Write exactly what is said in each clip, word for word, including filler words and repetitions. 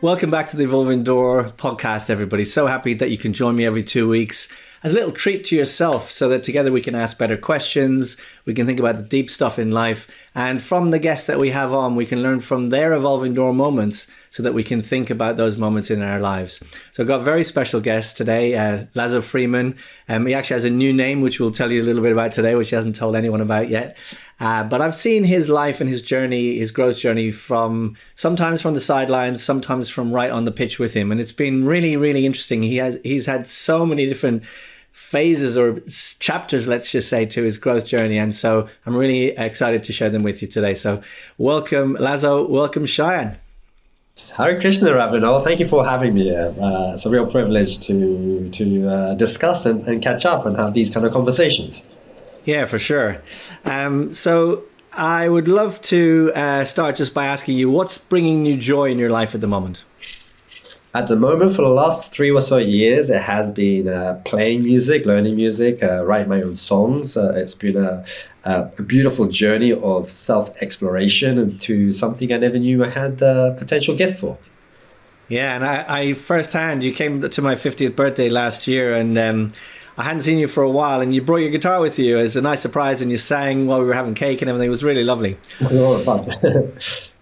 Welcome back to the Evolving Door podcast, everybody. So happy that you can join me every two weeks as a little treat to yourself so that together we can ask better questions, we can think about the deep stuff in life, and from the guests that we have on, we can learn from their Evolving Door moments so that we can think about those moments in our lives. So I've got a very special guest today, uh, Lazo Freeman. Um, he actually has a new name, which we'll tell you a little bit about today, which he hasn't told anyone about yet. Uh, but I've seen his life and his journey, his growth journey from sometimes from the sidelines, sometimes from right on the pitch with him. And it's been really, really interesting. He has, he's had so many different phases or chapters, let's just say, to his growth journey. And so I'm really excited to share them with you today. So welcome, Lazo. Welcome, Cheyenne. Hare Krishna, Ravindra. Thank you for having me here. Uh, it's a real privilege to to uh, discuss and, and catch up and have these kind of conversations. Yeah, for sure. Um, so I would love to uh, start just by asking you, what's bringing you joy in your life at the moment? At the moment, for the last three or so years, it has been uh, playing music, learning music, uh, writing my own songs. Uh, it's been a, a beautiful journey of self-exploration into something I never knew I had the potential gift for. Yeah, and I, I firsthand, you came to my fiftieth birthday last year, and um, I hadn't seen you for a while, and you brought your guitar with you. It was a nice surprise, and you sang while we were having cake and everything. It was really lovely. It was a lot of fun.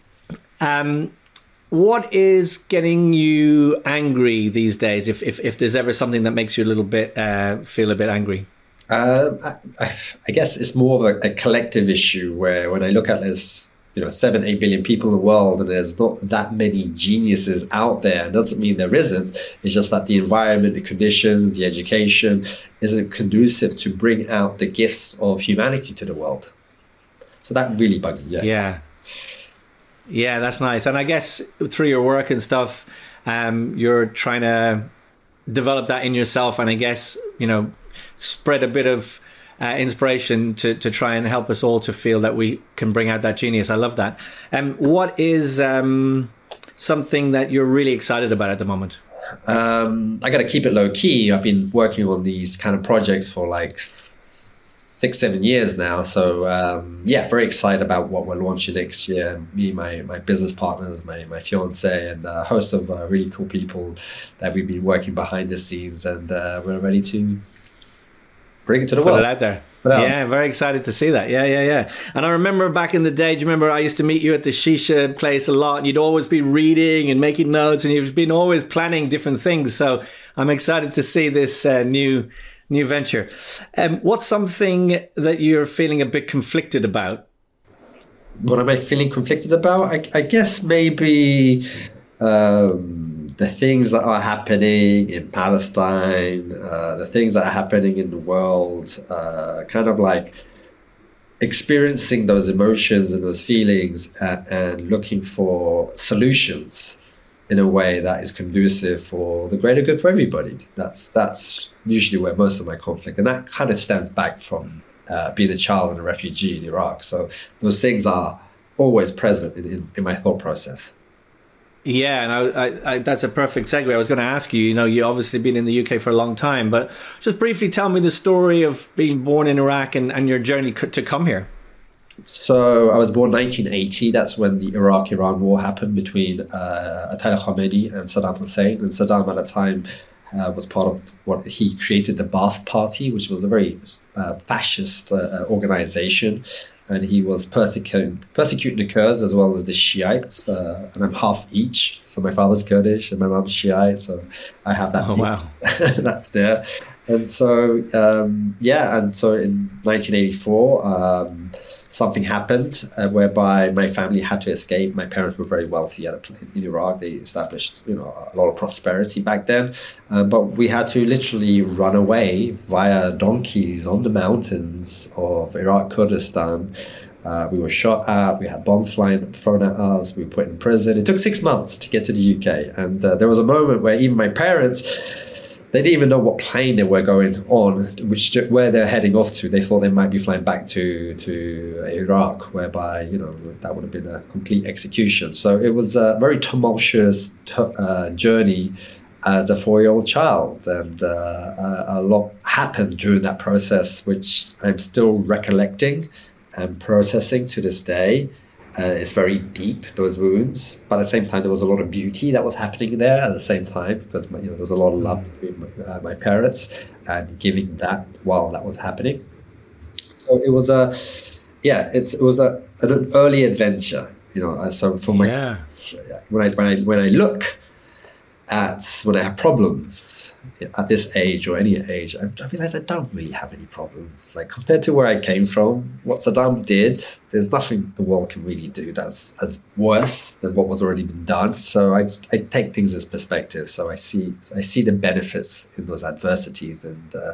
um, What is getting you angry these days, if if, if there's ever something that makes you a little bit, uh, feel a bit angry? Um, I, I guess it's more of a, a collective issue where when I look at this, you know, seven, eight billion people in the world and there's not that many geniuses out there. It doesn't mean there isn't. It's just that the environment, the conditions, the education isn't conducive to bring out the gifts of humanity to the world. So that really bugs me, yes. Yeah. Yeah, that's nice. And I guess through your work and stuff, um, you're trying to develop that in yourself, and I guess, you know, spread a bit of uh, inspiration to, to try and help us all to feel that we can bring out that genius. I love that. Um, what is um, something that you're really excited about at the moment? Um, I got to keep it low key. I've been working on these kind of projects for like six, seven years now. So um, yeah, very excited about what we're launching next year. Me, my my business partners, my my fiance, and a host of uh, really cool people that we've been working behind the scenes, and uh, we're ready to bring it to the Put world. Put it out there. Yeah, very excited to see that. Yeah, yeah, yeah. And I remember back in the day, do you remember I used to meet you at the shisha place a lot, and you'd always be reading and making notes, and you've been always planning different things. So I'm excited to see this uh, new new venture. Um, what's something that you're feeling a bit conflicted about? What am I feeling conflicted about? I, I guess maybe um, the things that are happening in Palestine, uh, the things that are happening in the world, uh, kind of like experiencing those emotions and those feelings and, and looking for solutions in a way that is conducive for the greater good for everybody. That's that's usually where most of my conflict, and that kind of stems back from uh, being a child and a refugee in Iraq. So those things are always present in, in, in my thought process. Yeah, and I, I, I, that's a perfect segue. I was going to ask you, you know, you've obviously been in the U K for a long time, but just briefly tell me the story of being born in Iraq and, and your journey to come here. So I was born nineteen eighty. That's when the Iraq-Iran war happened between uh, Ayatollah Khomeini and Saddam Hussein. And Saddam at the time uh, was part of what he created, the Ba'ath Party, which was a very uh, fascist uh, organization. And he was persecuting, persecuting the Kurds as well as the Shiites. Uh, and I'm half each. So my father's Kurdish and my mom's Shiite. So I have that. Oh, wow. That's there. And so, um, yeah. And so in nineteen eighty-four, um, something happened uh, whereby my family had to escape. My parents were very wealthy at a, in Iraq. They established, you know, a lot of prosperity back then. Uh, but we had to literally run away via donkeys on the mountains of Iraq, Kurdistan. Uh, we were shot at. We had bombs flying thrown at us. We were put in prison. It took six months to get to the U K. And uh, there was a moment where even my parents, they didn't even know what plane they were going on, which where they're heading off to. They thought they might be flying back to to Iraq, whereby, you know, that would have been a complete execution. So it was a very tumultuous t- uh, journey as a four-year-old child, and uh, a, a lot happened during that process, which I'm still recollecting and processing to this day. Uh, it's very deep, those wounds, but at the same time, there was a lot of beauty that was happening there at the same time, because my, you know, there was a lot of love between my, uh, my parents and giving that while that was happening. So it was a, yeah, it's it was a an early adventure, you know. uh, So for myself, Yeah. when I when I when I look at when I have problems at this age or any age, I, I realize I don't really have any problems. Like, compared to where I came from, what Saddam did, there's nothing the world can really do that's as worse than what was already been done. So I, I take things as perspective. So I see I see the benefits in those adversities, and uh,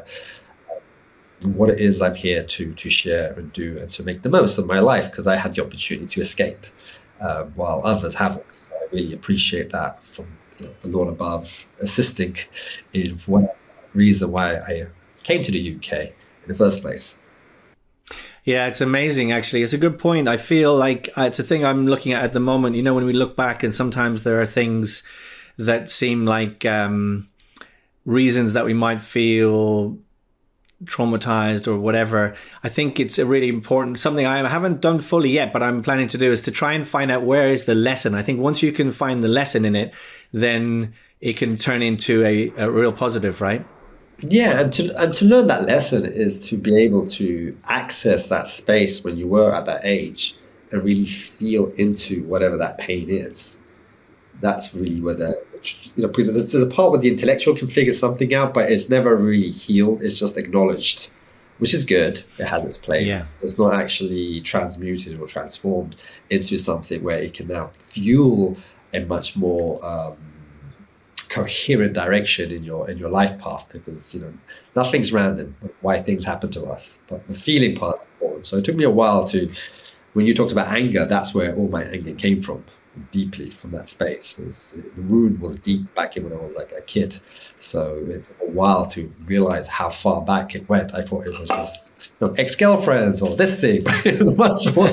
what it is I'm here to to share and do and to make the most of my life, because I had the opportunity to escape uh, while others haven't. So I really appreciate that from the Lord above assisting in one reason why I came to the U K in the first place. Yeah, it's amazing, actually. It's a good point. I feel like it's a thing I'm looking at at the moment. You know, when we look back, and sometimes there are things that seem like um, reasons that we might feel traumatized or whatever. I think it's a really important, something I haven't done fully yet, but I'm planning to do, is to try and find out where is the lesson. I think once you can find the lesson in it, then it can turn into a, a real positive, right? Yeah, and to and to learn that lesson is to be able to access that space when you were at that age and really feel into whatever that pain is. That's really where the, you know, because there's, there's a part where the intellectual can figure something out, but it's never really healed. It's just acknowledged, which is good. It has its place. Yeah. It's not actually transmuted or transformed into something where it can now fuel a much more um, coherent direction in your in your life path, because, you know, nothing's random why things happen to us, but the feeling part is important. So it took me a while to, when you talked about anger, that's where all my anger came from, deeply from that space. It's, the wound was deep back in when I was like a kid, so it took a while to realize how far back it went. I thought it was just, you know, ex-girlfriends or this thing, but it was much more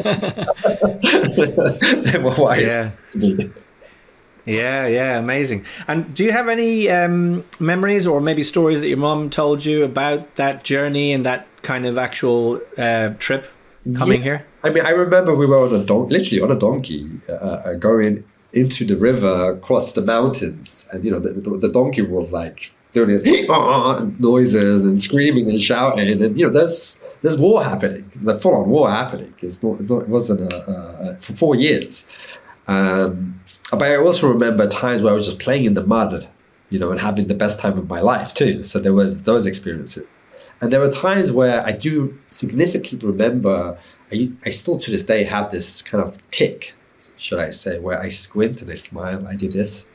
than what I Yeah. to be. Yeah, yeah, amazing. And do you have any um, memories or maybe stories that your mom told you about that journey and that kind of actual uh, trip coming Yeah. here? I mean, I remember we were on a don- literally on a donkey, uh, uh, going into the river, across the mountains, and, you know, the, the, the donkey was like doing his noises and screaming and shouting, and, you know, there's there's war happening. There's a full-on war happening. It's not, it's not it wasn't a, a, for four years. Um, but I also remember times where I was just playing in the mud, you know, and having the best time of my life too. So there was those experiences. And there were times where I do significantly remember, I, I still to this day have this kind of tick, should I say, where I squint and I smile. I do this.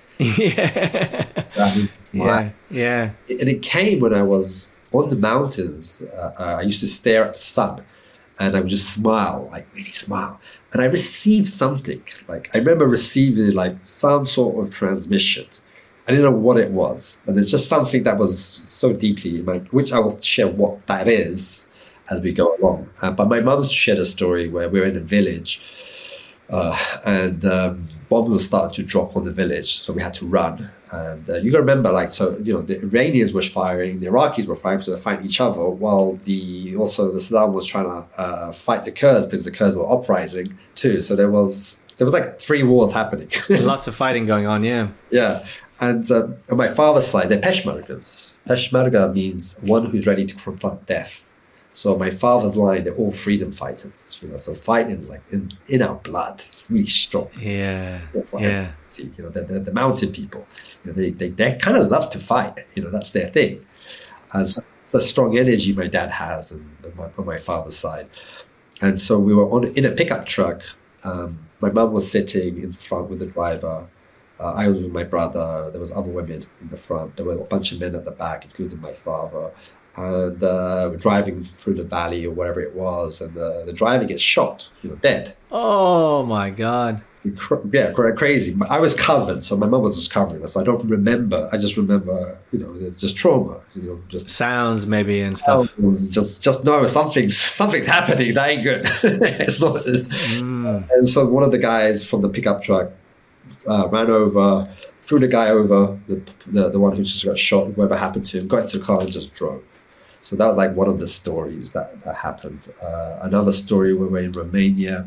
Yeah. So I would smile. Yeah. Yeah. And it came when I was on the mountains. Uh, uh, I used to stare at the sun and I would just smile, like really smile. And I received something, like I remember receiving like some sort of transmission. I didn't know what it was, but there's just something that was so deeply in my, which I will share what that is as we go along. Uh, but my mum shared a story where we were in a village uh, and um, bombs were starting to drop on the village, so we had to run. And uh, you got to remember, like, so, you know, the Iranians were firing, the Iraqis were firing, so they're fighting each other, while the also the Saddam was trying to uh, fight the Kurds, because the Kurds were uprising too. So there was there was like three wars happening. Lots of fighting going on, yeah. Yeah. And um, on my father's side, they're Peshmergas. Peshmerga means one who's ready to confront death. So my father's line, they're all freedom fighters. You know, so fighting is like in, in our blood. It's really strong. Yeah. Yeah. You know, they're, they're the mountain people. You know, they they they kind of love to fight. You know, that's their thing. And so it's the strong energy my dad has on, on, my, on my father's side. And so we were on in a pickup truck. Um, my mum was sitting in front with the driver. Uh, I was with my brother. There was other women in the front. There were a bunch of men at the back, including my father. And uh, we're driving through the valley or whatever it was, and uh, the driver gets shot, you know, dead. Oh my God! Yeah, crazy. I was covered, so my mum was just covering us. So I don't remember. I just remember, you know, it's just trauma. You know, just sounds maybe and stuff. Just, just know something's something's happening. That ain't good. It's not. It's, mm. And so one of the guys from the pickup truck uh, ran over, threw the guy over, the, the the one who just got shot, whatever happened to him, got into the car and just drove. So that was like one of the stories that, that happened. Uh, another story, we were in Romania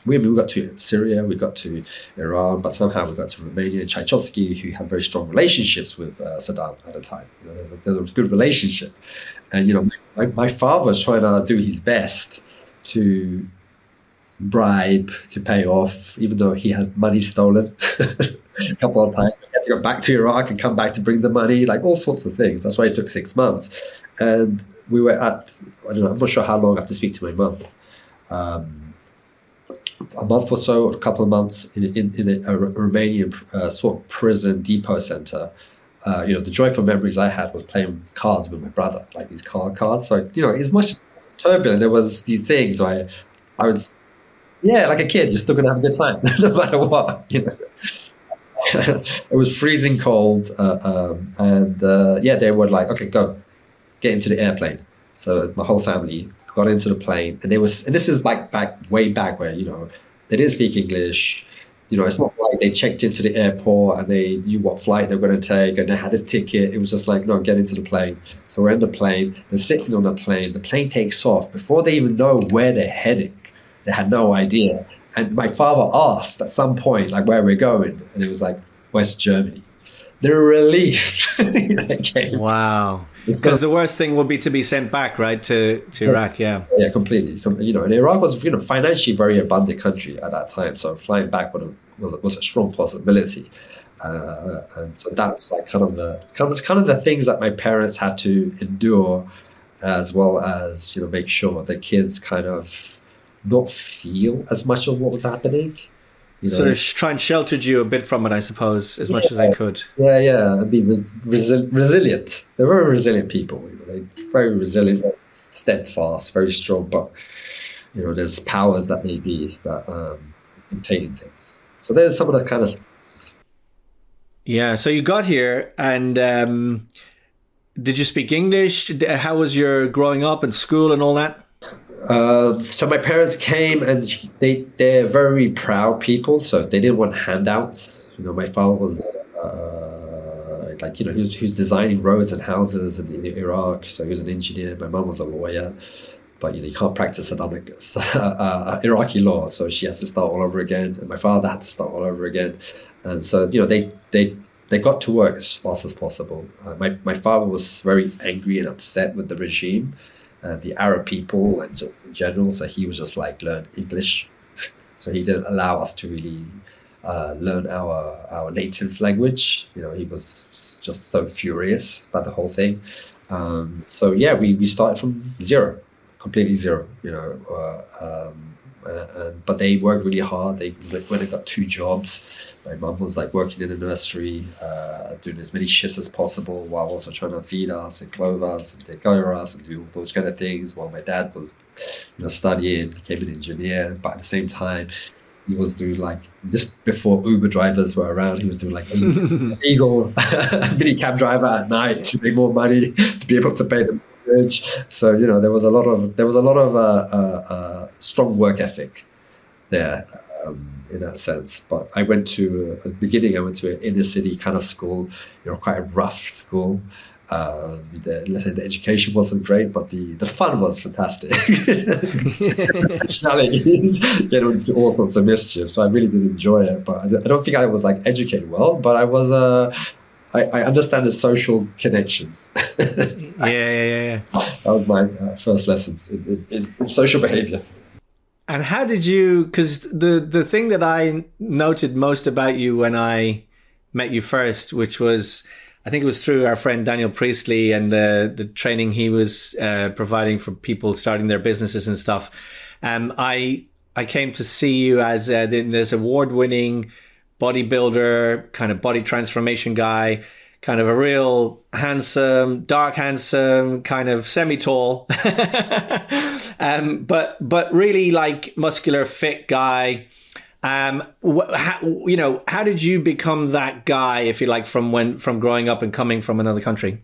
we, we got to Syria, we got to Iran, but somehow we got to Romania. And Tchaikovsky, who had very strong relationships with uh, Saddam at the time. You know, there was, a, there was a good relationship. And, you know, my, my father was trying to do his best to bribe, to pay off, even though he had money stolen a couple of times. He had to go back to Iraq and come back to bring the money, like all sorts of things. That's why it took six months. And we were at, I don't know, I'm not sure how long I have to speak to my mum. Um, a month or so, or a couple of months in, in, in a, a Romanian uh, sort of prison depot center. Uh, you know, the joyful memories I had was playing cards with my brother, like these card cards. So, you know, as much as turbulent, there was these things where I, I was, yeah, like a kid, you're still going to have a good time, no matter what, you know. It was freezing cold. Uh, um, and uh, yeah, they were like, okay, go, get into the airplane. So my whole family got into the plane, and they was, and this is like back way back where, you know, they didn't speak English. You know, it's not like they checked into the airport and they knew what flight they were going to take and they had a ticket. It was just like, no, get into the plane. So we're in the plane. They're sitting on the plane. The plane takes off before they even know where they're heading. They had no idea. And my father asked at some point, like, where we're going, and it was like West Germany. The relief that came. Wow. Because the worst thing would be to be sent back, right, to, to Iraq, yeah. Yeah, completely. You know, and Iraq was, you know, financially very abundant country at that time, so flying back was a, was a, was a strong possibility. Uh, and so that's like kind of the kind of kind of the things that my parents had to endure, as well as, you know, make sure the kids kind of not feel as much of what was happening. You know, sort of try and sheltered you a bit from it, I suppose, as yeah, much as they could. Yeah, yeah, and be res- resi- resilient. They were resilient people. You know, they very resilient, very steadfast, very strong. But you know, there's powers that may be that um, dictating things. So there's some of the kind of. Yeah. So you got here, and um, did you speak English? How was your growing up and school and all that? Uh, so my parents came, and they they're very proud people, so they didn't want handouts. You know, my father was uh, like, you know, he was, he was designing roads and houses in, in Iraq, so he was an engineer. My mom was a lawyer, but you know, you can't practice Islamic uh, Iraqi law, so she has to start all over again, and my father had to start all over again. And so, you know, they they they got to work as fast as possible. Uh, my my father was very angry and upset with the regime. Uh, the Arab people and just in general, so he was just like, learn English. So he didn't allow us to really uh, learn our our native language. You know, he was just so furious about the whole thing. Um, so yeah, we, we started from zero, completely zero. You know, uh, um, uh, and, but they worked really hard. They went and got two jobs. My mum was like working in a nursery, uh, doing as many shifts as possible while also trying to feed us and clothe us and take care of us and do all those kind of things. While my dad was, you know, studying, became an engineer, but at the same time, he was doing like, just before Uber drivers were around, he was doing like a legal mini cab driver at night to make more money to be able to pay the mortgage. So, you know, there was a lot of there was a lot of uh, uh, uh, strong work ethic there. Um, in that sense. But I went to, at the beginning, I went to an inner city kind of school, you know, quite a rough school. Um, the, let's say the education wasn't great, but the, the fun was fantastic. Challenges, get into all sorts of mischief. So I really did enjoy it. But I don't think I was like educated well, but I was, uh, I, I understand the social connections. yeah, yeah, yeah. That was my uh, first lessons in, in, in social behavior. And how did you, because the, the thing that I noted most about you when I met you first, which was, I think it was through our friend Daniel Priestley and the, the training he was uh, providing for people starting their businesses and stuff. Um, I I came to see you as uh, this award-winning bodybuilder, kind of body transformation guy, kind of a real handsome, dark handsome, kind of semi-tall, um, but but really like muscular, fit guy. Um, wh- how, you know, how did you become that guy, if you like, from when from growing up and coming from another country?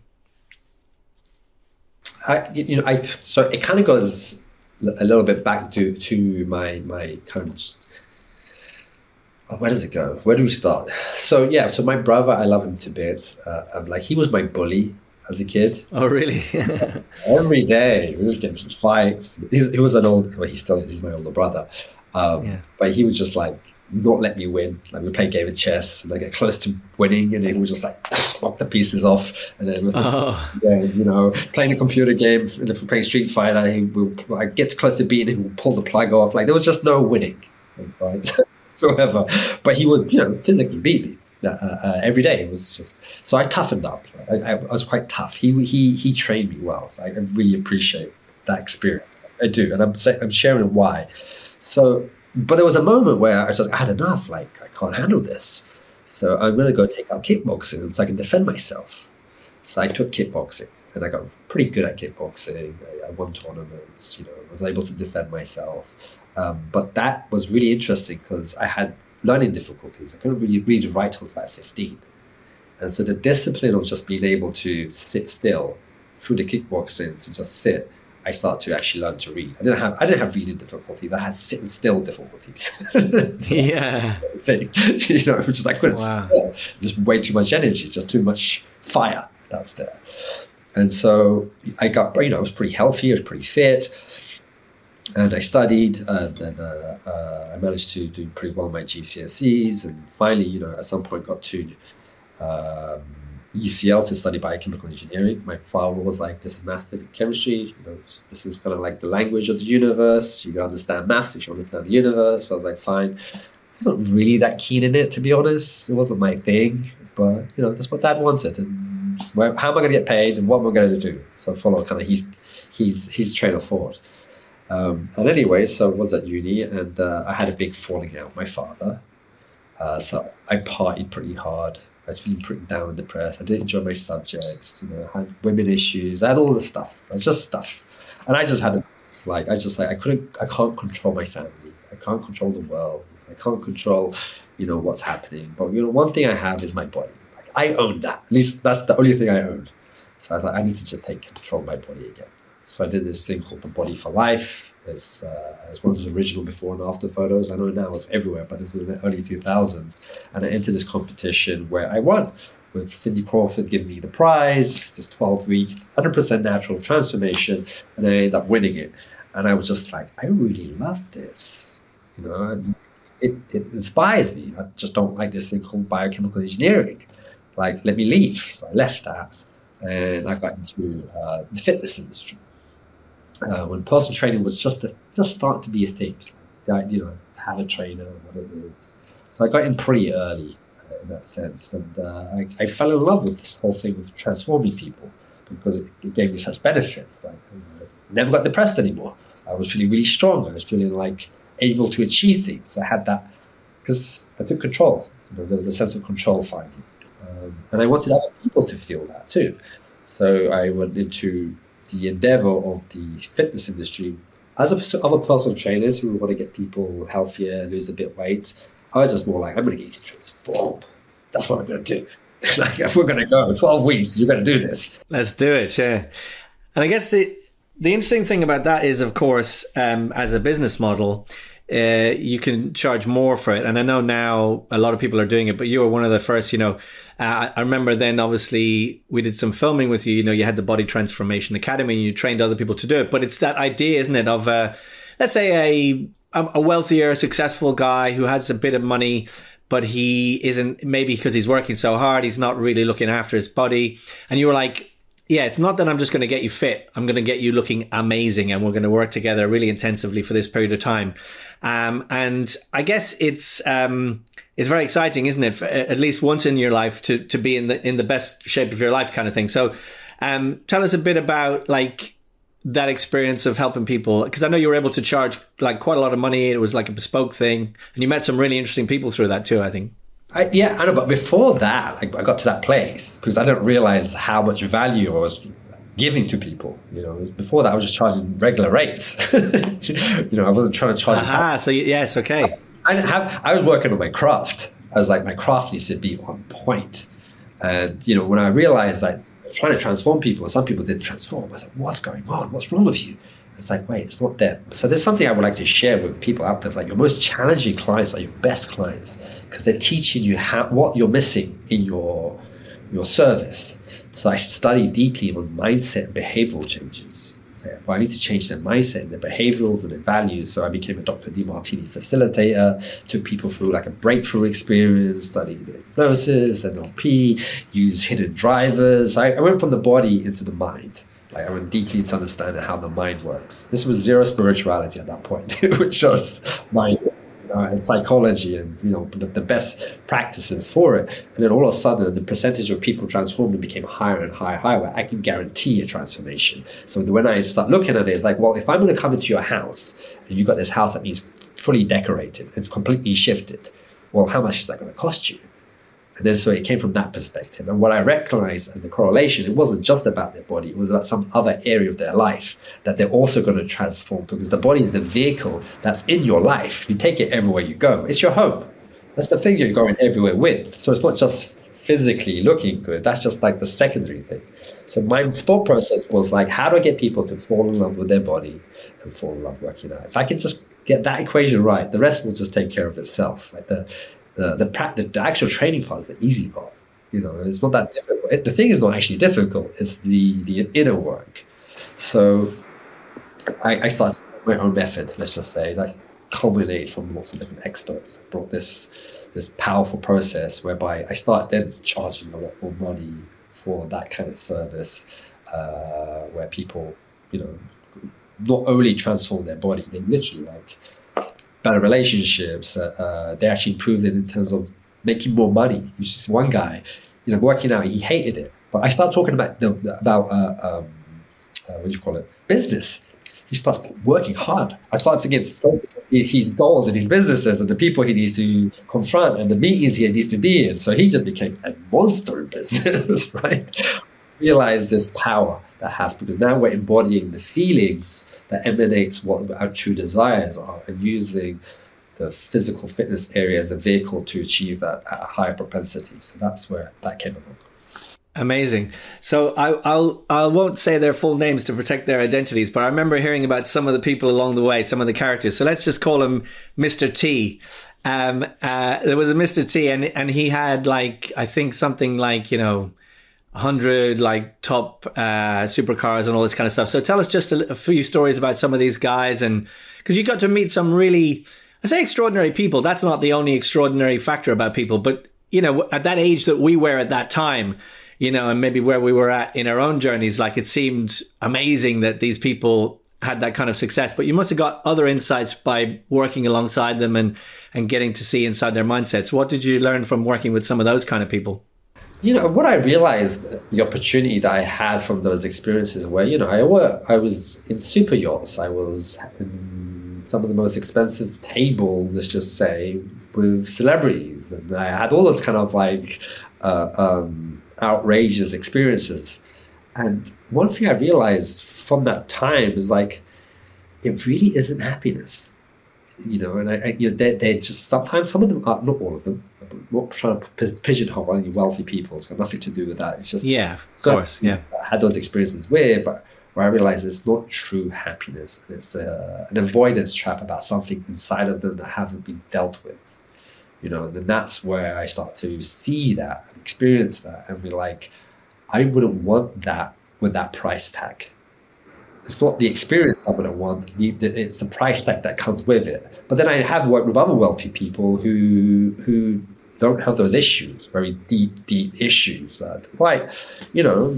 I, you know, I so it kind of goes a little bit back to to my my kind of. Where does it go? Where do we start? So yeah, so my brother, I love him to bits. Uh, I'm like, he was my bully as a kid. Oh, really? Every day we would get into fights. He's, he was an old, well, he still is. He's my older brother, Um, Yeah. But he would just like not let me win. Like we play a game of chess and I get close to winning and he would just like knock the pieces off. And then with this, Oh. yeah, you know, playing a computer game, and if we're playing Street Fighter, he will I get close to beating him, he would pull the plug off. Like there was just no winning, right? Whatsoever. But he would, you know, physically beat me. Uh, uh, every day. It was just so I toughened up. I, I, I was quite tough. He he he trained me well. So I really appreciate that experience. I do, and I'm say, I'm sharing why. So, but there was a moment where I just I had enough. Like I can't handle this. So I'm going to go take up kickboxing so I can defend myself. So I took kickboxing, and I got pretty good at kickboxing. I, I won tournaments. You know, I was able to defend myself. Um, but that was really interesting because I had learning difficulties. I couldn't really read and write till I was about fifteen. And so the discipline of just being able to sit still through the kickboxing, to just sit, I started to actually learn to read. I didn't have I didn't have reading difficulties. I had sitting still difficulties. Yeah. Thing. You know, just I couldn't Wow. sit still. Just way too much energy, just too much fire that's there. And so I got, you know, I was pretty healthy, I was pretty fit. And I studied, and then uh, uh, I managed to do pretty well in my G C S Es, and finally, you know, at some point got to um, U C L to study biochemical engineering. My father was like, "This is maths, physics, and chemistry. You know, this is kind of like the language of the universe. You understand maths if you understand the universe." So I was like, "Fine." I wasn't really that keen in it, to be honest. It wasn't my thing, but you know, that's what Dad wanted, and where, how am I going to get paid, and what am I going to do? So I follow kind of his his his train of thought. Um, and anyway, so I was at uni and uh, I had a big falling out with my father. Uh, so I partied pretty hard. I was feeling pretty down and depressed. I didn't enjoy my subjects. You know, I had women issues. I had all the stuff. It was just stuff. And I just had, a, like, I just like, I couldn't, I can't control my family. I can't control the world. I can't control, you know, what's happening. But, you know, one thing I have is my body. Like, I own that. At least that's the only thing I own. So I was like, I need to just take control of my body again. So I did this thing called the Body for Life. It's, uh, it's one of those original before and after photos. I know now it's everywhere, but this was in the early two thousands. And I entered this competition where I won, with Cindy Crawford giving me the prize, this twelve-week, one hundred percent natural transformation, and I ended up winning it. And I was just like, I really love this. You know, it, it inspires me. I just don't like this thing called biochemical engineering. Like, let me leave. So I left that, and I got into uh, the fitness industry. Uh, when personal training was just a, just starting to be a thing, like, you know, have a trainer, what it is. So I got in pretty early uh, in that sense, and uh, I, I fell in love with this whole thing of transforming people because it, it gave me such benefits. Like, you know, I never got depressed anymore. I was feeling really strong. I was feeling like able to achieve things. I had that because I took control. You know, there was a sense of control finally, um, and I wanted other people to feel that too. So I went into the endeavor of the fitness industry, as opposed to other personal trainers who want to get people healthier, lose a bit of weight. I was just more like, I'm going to get you to transform. That's what I'm going to do. Like, if we're going to go twelve weeks, you're going to do this. Let's do it, yeah. And I guess the the interesting thing about that is, of course, um, as a business model, uh, you can charge more for it. And I know now a lot of people are doing it, but you were one of the first, you know. Uh, I remember then, obviously, we did some filming with you. You know, you had the Body Transformation Academy and you trained other people to do it. But it's that idea, isn't it, of, uh, let's say, a, a wealthier, successful guy who has a bit of money, but he isn't, maybe because he's working so hard, he's not really looking after his body. And you were like, yeah, it's not that I'm just going to get you fit. I'm going to get you looking amazing, and we're going to work together really intensively for this period of time. Um, and I guess it's um, it's very exciting, isn't it? For, at least once in your life to to be in the in the best shape of your life, kind of thing. So, um, tell us a bit about like that experience of helping people, because I know you were able to charge like quite a lot of money. It was like a bespoke thing, and you met some really interesting people through that too, I think. I, yeah, I know, but before that, I, I got to that place because I didn't realize how much value I was giving to people. You know, before that, I was just charging regular rates. You know, I wasn't trying to charge. Aha, so yes, okay. I didn't have. I was working on my craft. I was like, my craft needs to be on point. And you know, when I realized that trying to transform people, and some people didn't transform, I was like, what's going on? What's wrong with you? It's like, wait, it's not them. So there's something I would like to share with people out there. It's like your most challenging clients are your best clients because they're teaching you how, what you're missing in your your service. So I study deeply on mindset and behavioral changes. So, well, I need to change their mindset, their behaviorals, and their values. So I became a Doctor Demartini facilitator, took people through like a breakthrough experience, studied hypnosis, N L P, used hidden drivers. I, I went from the body into the mind. Like I went deeply into understanding how the mind works. This was zero spirituality at that point. It was just mind uh, and psychology and, you know, the, the best practices for it. And then all of a sudden, the percentage of people transforming became higher and higher, higher, where I can guarantee a transformation. So when I start looking at it, it's like, well, if I'm going to come into your house and you've got this house that needs fully decorated and completely shifted, well, how much is that going to cost you? And then so it came from that perspective. And what I recognized as the correlation, it wasn't just about their body, it was about some other area of their life that they're also going to transform, because the body is the vehicle that's in your life. You take it everywhere you go. It's your home. That's the thing you're going everywhere with. So it's not just physically looking good. That's just like the secondary thing. So my thought process was like, how do I get people to fall in love with their body and fall in love working out? If I can just get that equation right, the rest will just take care of itself. Like the The the, pra- the the actual training part is the easy part. You know, it's not that difficult. It, the thing is not actually difficult. It's the the inner work. So I, I started my own method. Let's just say, like, culminated from lots of different experts. Brought this this powerful process whereby I started then charging a lot more money for that kind of service, uh, where people, you know, not only transform their body, they literally like. better relationships. Uh, uh, they actually improved it in terms of making more money. He was just one guy, you know, working out. He hated it, but I started talking about the about uh, um, uh, what do you call it, business. He starts working hard. I started to get focused on his goals and his businesses and the people he needs to confront and the meetings he needs to be in. So he just became a monster in business, right? Realize this power that has, because now we're embodying the feelings that emanates what our true desires are, and using the physical fitness area as a vehicle to achieve that at a higher propensity. So that's where that came along. Amazing. So I, I'll I won't say their full names to protect their identities, but I remember hearing about some of the people along the way, some of the characters. So let's just call him Mister T. Um, uh, there was a Mister T, and and he had like I think something like you know. one hundred like top uh, supercars and all this kind of stuff. So tell us just a, a few stories about some of these guys, and because you got to meet some really, I say extraordinary people. That's not the only extraordinary factor about people, but you know, at that age that we were at that time, you know, and maybe where we were at in our own journeys, like it seemed amazing that these people had that kind of success. But you must have got other insights by working alongside them and and getting to see inside their mindsets. What did you learn from working with some of those kind of people? You know, what I realized, the opportunity that I had from those experiences where, you know, I, were, I was in super yachts. I was in some of the most expensive tables, let's just say, with celebrities. And I had all those kind of like uh, um, outrageous experiences. And one thing I realized from that time is like, it really isn't happiness. You know, and I, I you know, they're, they're just sometimes, some of them are, not all of them. I'm not trying to pigeonhole any wealthy people. It's got nothing to do with that. It's just yeah, of course, yeah. I had those experiences with where I realized it's not true happiness, and it's a, an avoidance trap about something inside of them that haven't been dealt with. You know, and then that's where I start to see that and experience that, and be like, I wouldn't want that with that price tag. It's not the experience I wouldn't want, it's the price tag that comes with it. But then I have worked with other wealthy people who who don't have those issues, very deep, deep issues that quite, you know,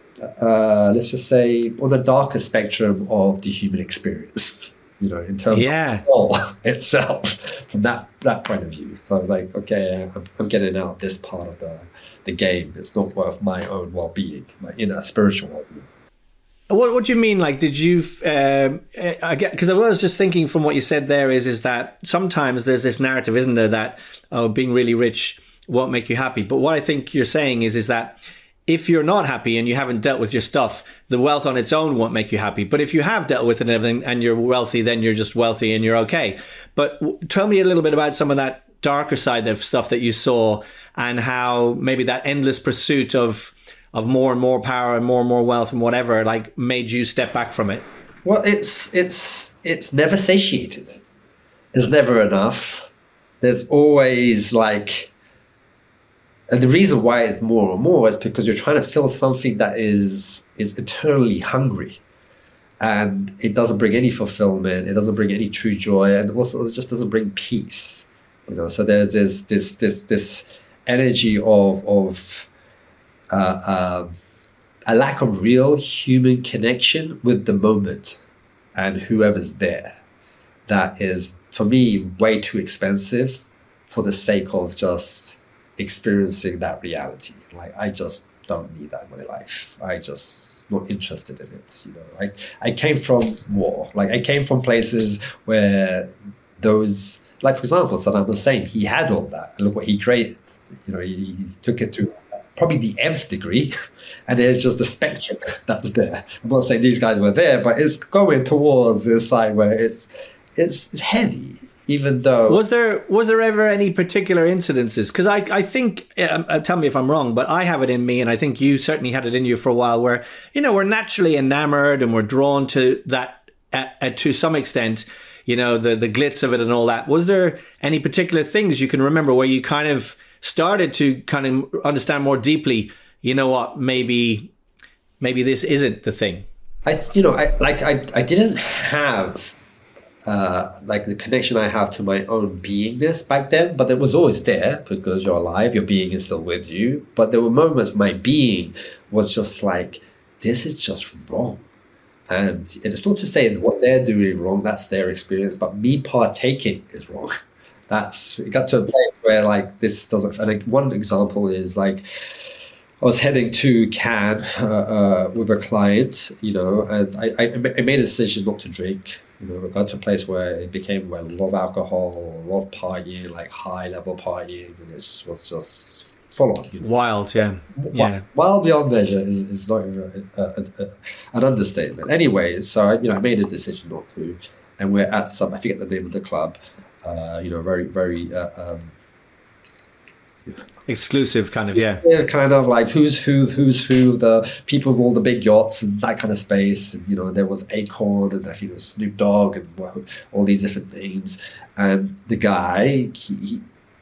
uh, let's just say on the darker spectrum of the human experience, you know, in terms yeah. of all itself, from that, that point of view. So I was like, okay, I'm, I'm getting out this part of the, the game. It's not worth my own well-being, my inner spiritual well-being. What What do you mean? Like, did you? Um, I get because I was just thinking from what you said there is is that sometimes there's this narrative, isn't there, that oh, being really rich won't make you happy. But what I think you're saying is is that if you're not happy and you haven't dealt with your stuff, the wealth on its own won't make you happy. But if you have dealt with it and everything, and you're wealthy, then you're just wealthy and you're okay. But w- tell me a little bit about some of that darker side of stuff that you saw, and how maybe that endless pursuit of. of more and more power and more and more wealth and whatever, like made you step back from it? Well, it's it's it's never satiated. There's never enough. There's always like, and the reason why it's more and more is because you're trying to fill something that is is eternally hungry. and it doesn't bring any fulfillment. It doesn't bring any true joy, and also it just doesn't bring peace. You know, so there's this this this this energy of of uh, uh, a lack of real human connection with the moment and whoever's there. That is, for me, way too expensive for the sake of just experiencing that reality. Like, I just don't need that in my life. I just not interested in it. You know, I I came from war. Like, I came from places where those, like, for example, Saddam Hussein, he had all that. And look what he created. You know, he, he took it to probably the nth degree, and there's just a spectrum that's there. I'm not saying these guys were there, but it's going towards this side where it's it's, it's heavy. Even though was there was there ever any particular incidences? Because I I think um, uh, tell me if I'm wrong, but I have it in me, and I think you certainly had it in you for a while, where you know we're naturally enamored and we're drawn to that uh, uh, to some extent. You know, the the glitz of it and all that. Was there any particular things you can remember where you kind of started to kind of understand more deeply? You know what? Maybe maybe this isn't the thing. I you know I like I I didn't have. Uh, like the connection I have to my own beingness back then, but it was always there because you're alive, your being is still with you. But there were moments my being was just like, this is just wrong. And it's not to say that what they're doing wrong, that's their experience, but me partaking is wrong. That's, it got to a place where like this doesn't, and like, one example is like, I was heading to Cannes uh, uh, with a client, you know, and I, I, I made a decision not to drink. You know, I got to a place where it became where a lot of alcohol, a lot of partying, like high level partying, and it just was just full on. You know? Wild, yeah, yeah. Wild beyond measure is, is not a, a, a, an understatement. Anyway, so I, you know, I made a decision not to, and we're at some, I forget the name of the club, uh, you know, very, very. Uh, um, exclusive kind of, yeah. Yeah, kind of like who's who, who's who, the people with all the big yachts and that kind of space. And, you know, there was Acorn and I think it was Snoop Dogg and all these different names. And the guy, he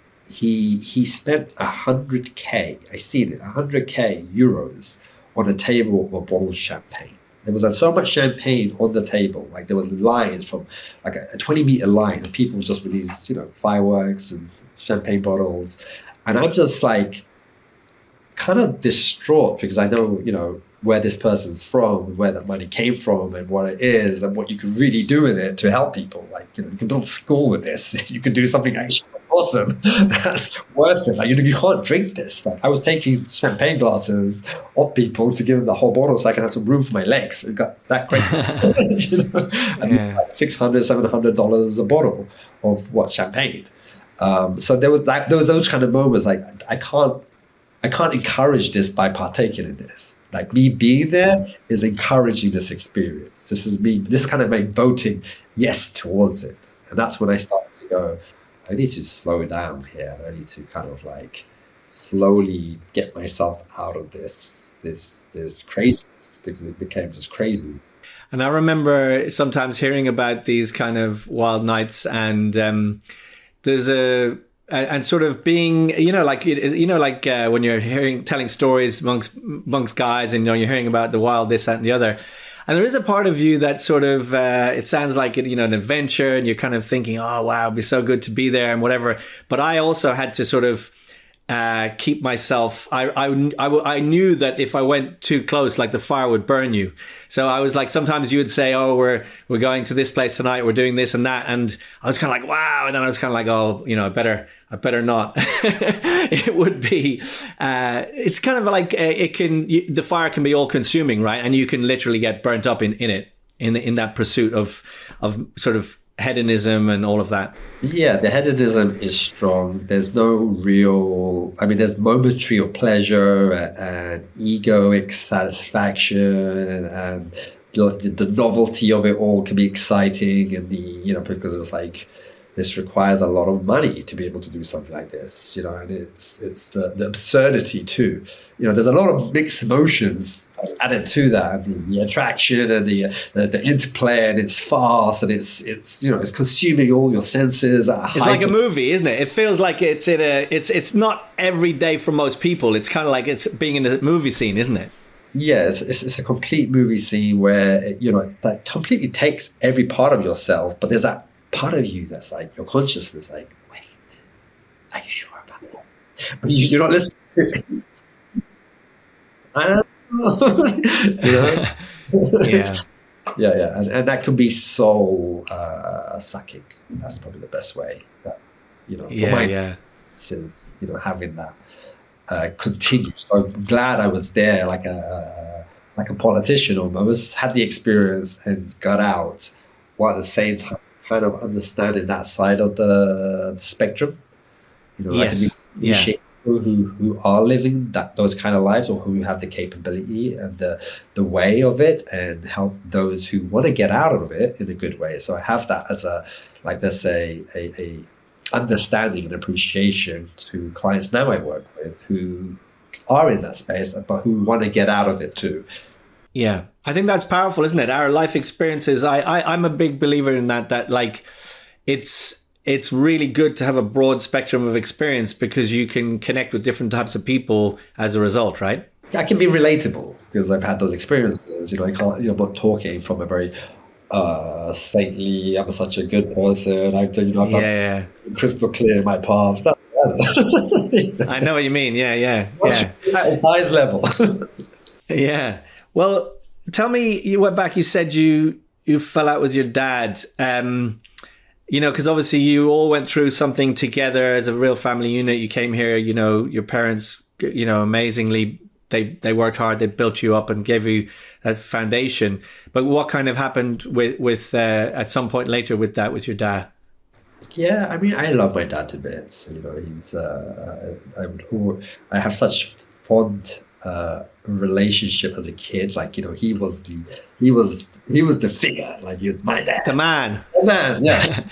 he he spent a hundred k. I seen it, a hundred k euros on a table of a bottle of champagne. There was so much champagne on the table, like there was lines from like a twenty meter line of people just with these, you know, fireworks and champagne bottles. And I'm just like kind of distraught because I know, you know, where this person's from, where that money came from and what it is and what you can really do with it to help people. Like, you know, you can build a school with this. You can do something actually awesome that's worth it. Like, you know, you can't drink this. Like, I was taking champagne glasses off people to give them the whole bottle so I can have some room for my legs. It got that crazy. You know? And yeah. It's like six hundred dollars, seven hundred dollars a bottle of what, champagne. Um, so there was that, there was those kind of moments like I can't I can't encourage this by partaking in this. Like me being there is encouraging this experience. This is me. This is kind of my voting yes towards it, and that's when I started to go. I need to slow down here. I need to kind of like slowly get myself out of this this this craziness because it became just crazy. And I remember sometimes hearing about these kind of wild nights and. Um, There's a and sort of being, you know, like you know, like uh, when you're hearing telling stories amongst amongst guys, and you know, you're hearing about the wild this, that, and the other, and there is a part of you that sort of uh, it sounds like you know an adventure, and you're kind of thinking, oh wow, it'd be so good to be there and whatever. But I also had to sort of uh, keep myself. I, I I I knew that if I went too close, like the fire would burn you. So I was like, sometimes you would say, oh, we're we're going to this place tonight, we're doing this and that, and I was kind of like, wow, and then I was kind of like, oh, you know, I better I better not. It would be. Uh, it's kind of like uh, it can. You, the fire can be all consuming, right? And you can literally get burnt up in in it in in that pursuit of of sort of hedonism and all of that. Yeah, the hedonism is strong. There's no real, I mean, there's momentary or pleasure and, and egoic satisfaction, and the, the novelty of it all can be exciting. And the, you know, because it's like, this requires a lot of money to be able to do something like this, you know, and it's it's the, the absurdity too. You know, there's a lot of mixed emotions that's added to that, the, the attraction and the, the the interplay, and it's fast and it's it's you know it's consuming all your senses. It's like a movie, isn't it? It feels like it's in a it's it's not every day for most people. It's kind of like it's being in a movie scene, isn't it? yeah, it's, it's, it's a complete movie scene where, you know, that completely takes every part of yourself, but there's that part of you that's like, your consciousness, like, wait, are you sure about that? But you, you're not listening to it. I don't know. You know? Yeah. Yeah, yeah. And, and that could be soul uh, sucking. That's probably the best way. But, you know, for Yeah, my yeah. since, you know, having that uh, continue. So I'm glad I was there like a like a politician almost, had the experience and got out, while at the same time kind of understanding that side of the, the spectrum. You know, Yes. I can Yeah. appreciate people who, who are living that those kind of lives, or who have the capability and the the way of it, and help those who want to get out of it in a good way. So I have that as a, like, let's say, a, a understanding and appreciation to clients now I work with who are in that space, but who want to get out of it too. Yeah, I think that's powerful, isn't it? Our life experiences. I, I I'm a big believer in that. That like, it's it's really good to have a broad spectrum of experience, because you can connect with different types of people as a result, right? I can be relatable because I've had those experiences. You know, I can't. You know, I'm not talking from a very uh, saintly. I'm such a good person. I, you know, I've done Yeah, crystal clear in my path. No, yeah. I know what you mean. Yeah, yeah, yeah. At the highest level. Yeah. Well, tell me, you went back, you said you you fell out with your dad. Um, you know, because obviously you all went through something together as a real family unit. You came here, you know, your parents, you know, amazingly, they, they worked hard, they built you up and gave you a foundation. But what kind of happened with, with uh, at some point later with that, with your dad? Yeah, I mean, I love my dad to bits. You know, he's uh, I would I have such fond uh, relationship as a kid. Like, you know, he was the he was he was the figure. Like, he was my dad, The man. the man. Yeah,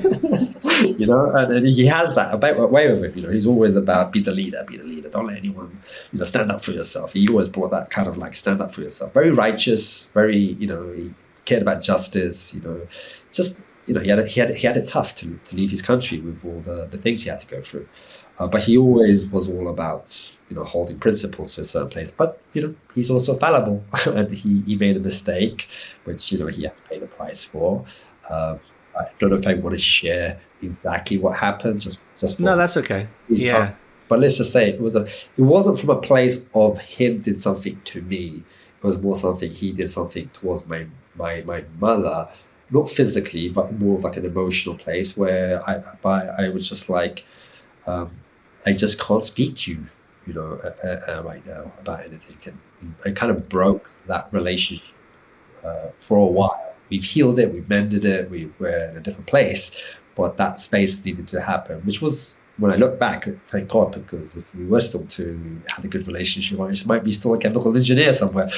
you know, and, and he has that about way with him. You know, he's always about be the leader, be the leader. Don't let anyone, you know, stand up for yourself. He always brought that kind of like stand up for yourself. Very righteous. Very, you know, he cared about justice. You know, just. You know, he had it, he had it, he had it tough to, to leave his country with all the, the things he had to go through. Uh, but he always was all about, you know, holding principles to a certain place. But, you know, he's also fallible. And he, he made a mistake, which, you know, he had to pay the price for. Um, I don't know if I want to share exactly what happened. Just, just No, that's okay. Yeah. Part. But let's just say it was a. It wasn't from a place of him did something to me. It was more something he did something towards my my my mother. Not physically, but more of like an emotional place where I, I, I was just like, um, I just can't speak to you, you know, uh, uh, right now about anything. And I kind of broke that relationship uh, for a while. We've healed it, we've mended it, we we're in a different place, but that space needed to happen, which was, when I look back, thank God, because if we were still to have a good relationship, I might be still a chemical engineer somewhere.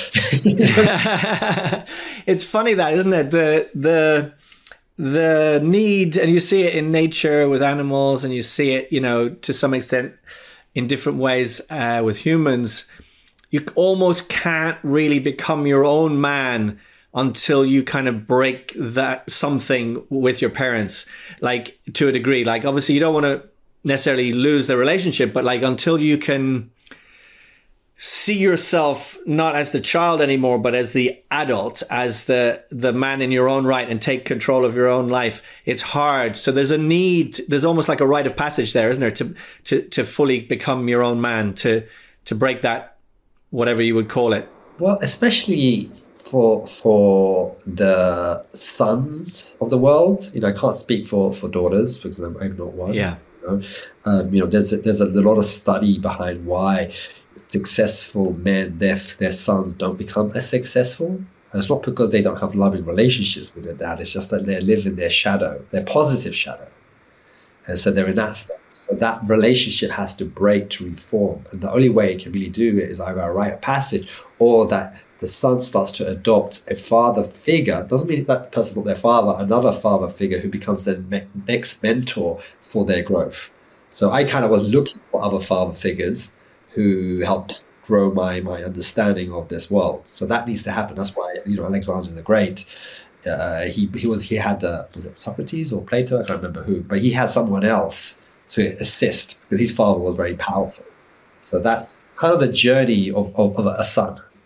It's funny that, isn't it? The the the need, and you see it in nature with animals, and you see it, you know, to some extent in different ways uh, with humans. You almost can't really become your own man until you kind of break that something with your parents, like to a degree. Like, obviously, you don't want to necessarily lose the relationship, but like until you can see yourself not as the child anymore, but as the adult, as the the man in your own right, and take control of your own life, it's hard. So there's a need, there's almost like a rite of passage there, isn't there, to to to fully become your own man, to to break that, whatever you would call it. Well, especially for for the sons of the world. You know, I can't speak for for daughters because I'm, I'm not one. Yeah. You know, um, you know there's a, there's a lot of study behind why successful men, their their sons don't become as successful. And it's not because they don't have loving relationships with their dad. It's just that they live in their shadow, their positive shadow. And so they're in that space. So that relationship has to break to reform. And the only way it can really do it is either a rite of passage, or that the son starts to adopt a father figure. Doesn't mean that person's not their father, another father figure who becomes their me- next mentor for their growth. So I kind of was looking for other father figures who helped grow my my understanding of this world. So that needs to happen. That's why, you know, Alexander the Great, uh, he he was he had uh, was it Socrates or Plato? I can't remember who, but he had someone else to assist because his father was very powerful. So that's kind of the journey of, of, of a son.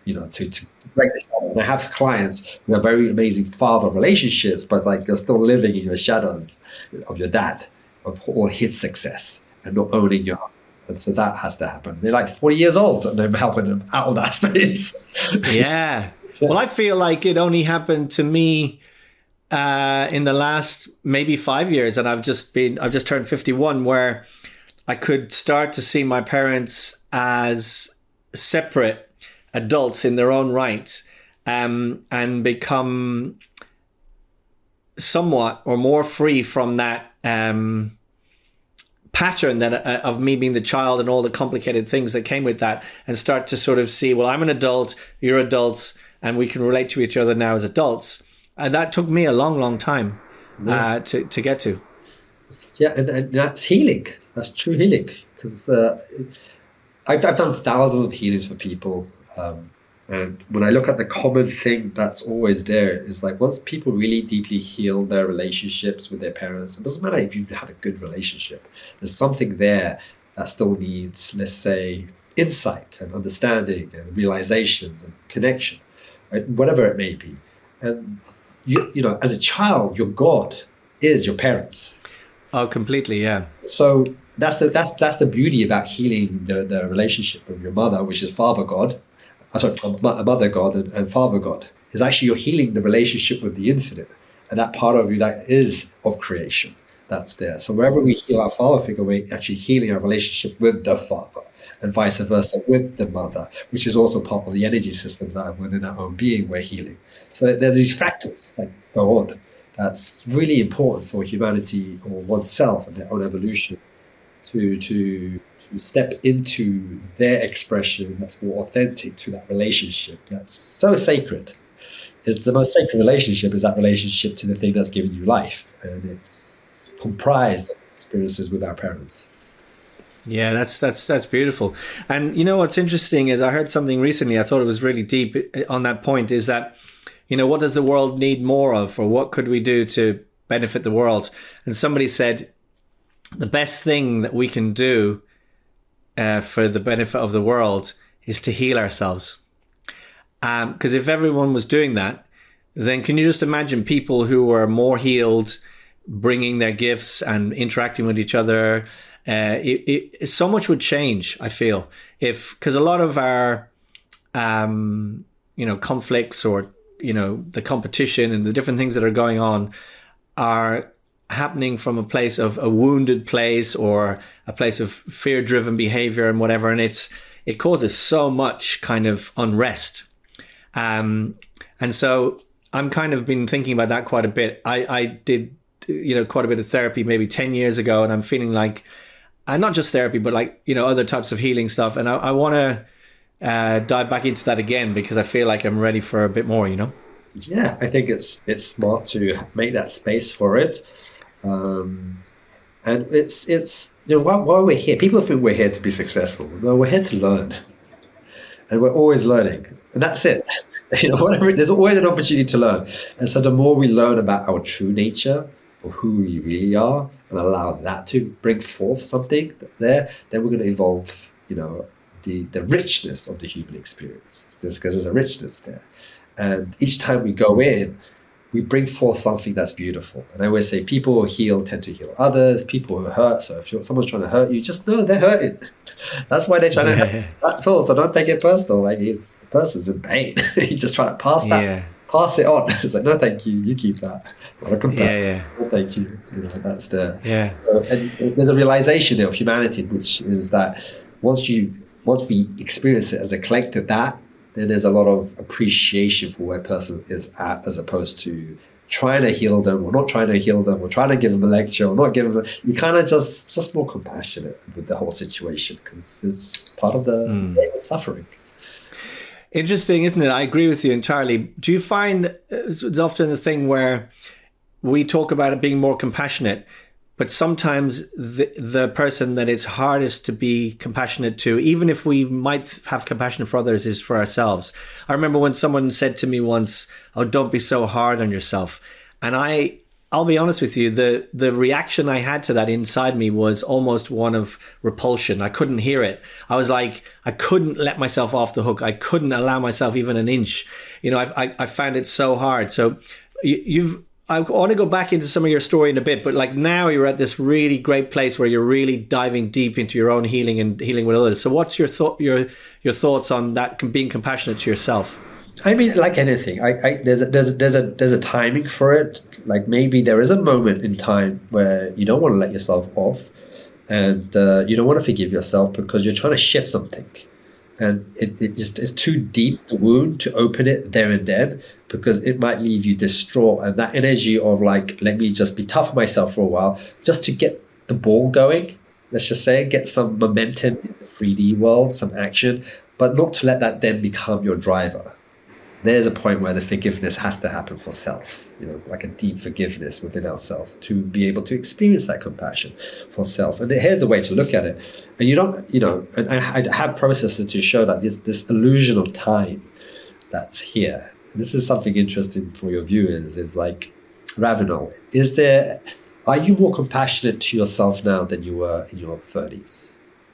you know, to, to break the shadow. And I have clients who have very amazing father relationships, but it's like you're still living in your shadows of your dad, of all his success, and not owning your own. And so that has to happen. They're like forty years old, and I'm helping them out of that space. Yeah. Well, I feel like it only happened to me uh, in the last maybe five years, and I've just been, I've just turned fifty-one, where I could start to see my parents as separate adults in their own right, um, and become somewhat or more free from that um, pattern that uh, of me being the child and all the complicated things that came with that, and start to sort of see, well, I'm an adult, you're adults, and we can relate to each other now as adults. And that took me a long, long time yeah. uh, to, to get to. Yeah, and, and that's healing. That's true healing. Because uh, I've, I've done thousands of healings for people. Um, and when I look at the common thing that's always there is like, once people really deeply heal their relationships with their parents, it doesn't matter if you have a good relationship, there's something there that still needs, let's say, insight and understanding and realizations and connection, right? Whatever it may be. And you, you know, as a child, your God is your parents. Oh, completely, yeah. So that's the that's that's the beauty about healing the, the relationship with your mother, which is Father God. Uh, sorry, Mother God and, and Father God. Is actually you're healing the relationship with the infinite, and that part of you that is of creation that's there. So wherever we heal our father figure, we're actually healing our relationship with the Father, and vice versa with the mother, which is also part of the energy systems that are within our own being we're healing. So there's these fractals that go on. That's really important for humanity or oneself and their own evolution to to to step into their expression that's more authentic to that relationship that's so sacred. It's the most sacred relationship is that relationship to the thing that's giving you life, and it's comprised of experiences with our parents. Yeah, that's that's that's beautiful. And you know what's interesting is I heard something recently, I thought it was really deep on that point, is that, you know, what does the world need more of, or what could we do to benefit the world? And somebody said the best thing that we can do uh, for the benefit of the world is to heal ourselves. Because um, if everyone was doing that, then can you just imagine people who were more healed, bringing their gifts and interacting with each other? Uh, it, it, so much would change, I feel, if because a lot of our, um, you know, conflicts or, you know, the competition and the different things that are going on are happening from a place of a wounded place or a place of fear-driven behavior and whatever. And it's it causes so much kind of unrest. Um, and so I'm kind of been thinking about that quite a bit. I, I did, you know, quite a bit of therapy maybe ten years ago, and I'm feeling like, and not just therapy, but like, you know, other types of healing stuff. And I, I want to uh, dive back into that again because I feel like I'm ready for a bit more, you know? Yeah, I think it's it's smart to make that space for it. Um, and it's, it's you know, while, while we're here, people think we're here to be successful. No, we're here to learn. And we're always learning. And that's it. You know, whatever, there's always an opportunity to learn. And so the more we learn about our true nature, or who we really are, and allow that to bring forth something there, then we're going to evolve, you know, the, the richness of the human experience. Because there's a richness there. And each time we go in, we bring forth something that's beautiful. And I always say people who heal tend to heal others, people who hurt. So if you're, someone's trying to hurt you, just know they're hurting. That's why they're trying to hurt. That's all. So don't take it personal. Like it's, the person's in pain. You just try to pass that, yeah. pass it on. It's like, no, thank you. You keep that. Not a yeah, yeah. No, thank you. You know, that's the, yeah. So, and there's a realization of humanity, which is that once you, once we experience it as a collective, that, then there's a lot of appreciation for where a person is at, as opposed to trying to heal them or not trying to heal them or trying to give them a lecture or not give them. A, you kind of just just more compassionate with the whole situation because it's part of the, mm. the suffering. Interesting, isn't it? I agree with you entirely. Do you find it's often the thing where we talk about it being more compassionate, but sometimes the the person that it's hardest to be compassionate to, even if we might have compassion for others, is for ourselves. I remember when someone said to me once, "Oh, don't be so hard on yourself." And I I'll be honest with you, the the reaction I had to that inside me was almost one of repulsion. I couldn't hear it. I was like, I couldn't let myself off the hook. I couldn't allow myself even an inch. You know, I I, I found it so hard. So you, you've I want to go back into some of your story in a bit, but like now you're at this really great place where you're really diving deep into your own healing and healing with others. So what's your thought, your your thoughts on that, being compassionate to yourself? I mean, like anything, I, I there's a, there's a, there's a there's a timing for it. Like maybe there is a moment in time where you don't want to let yourself off, and uh, you don't want to forgive yourself because you're trying to shift something, and it, it just is too deep the wound to open it there and then, because it might leave you distraught, and that energy of like, let me just be tough on myself for a while just to get the ball going. Let's just say get some momentum in the three D world, some action, but not to let that then become your driver. There's a point where the forgiveness has to happen for self, you know, like a deep forgiveness within ourselves to be able to experience that compassion for self. And here's a way to look at it. And you don't, you know, and I, I have processes to show that this, this illusion of time that's here. And this is something interesting for your viewers, is like, Ravenel, is there, are you more compassionate to yourself now than you were in your thirties?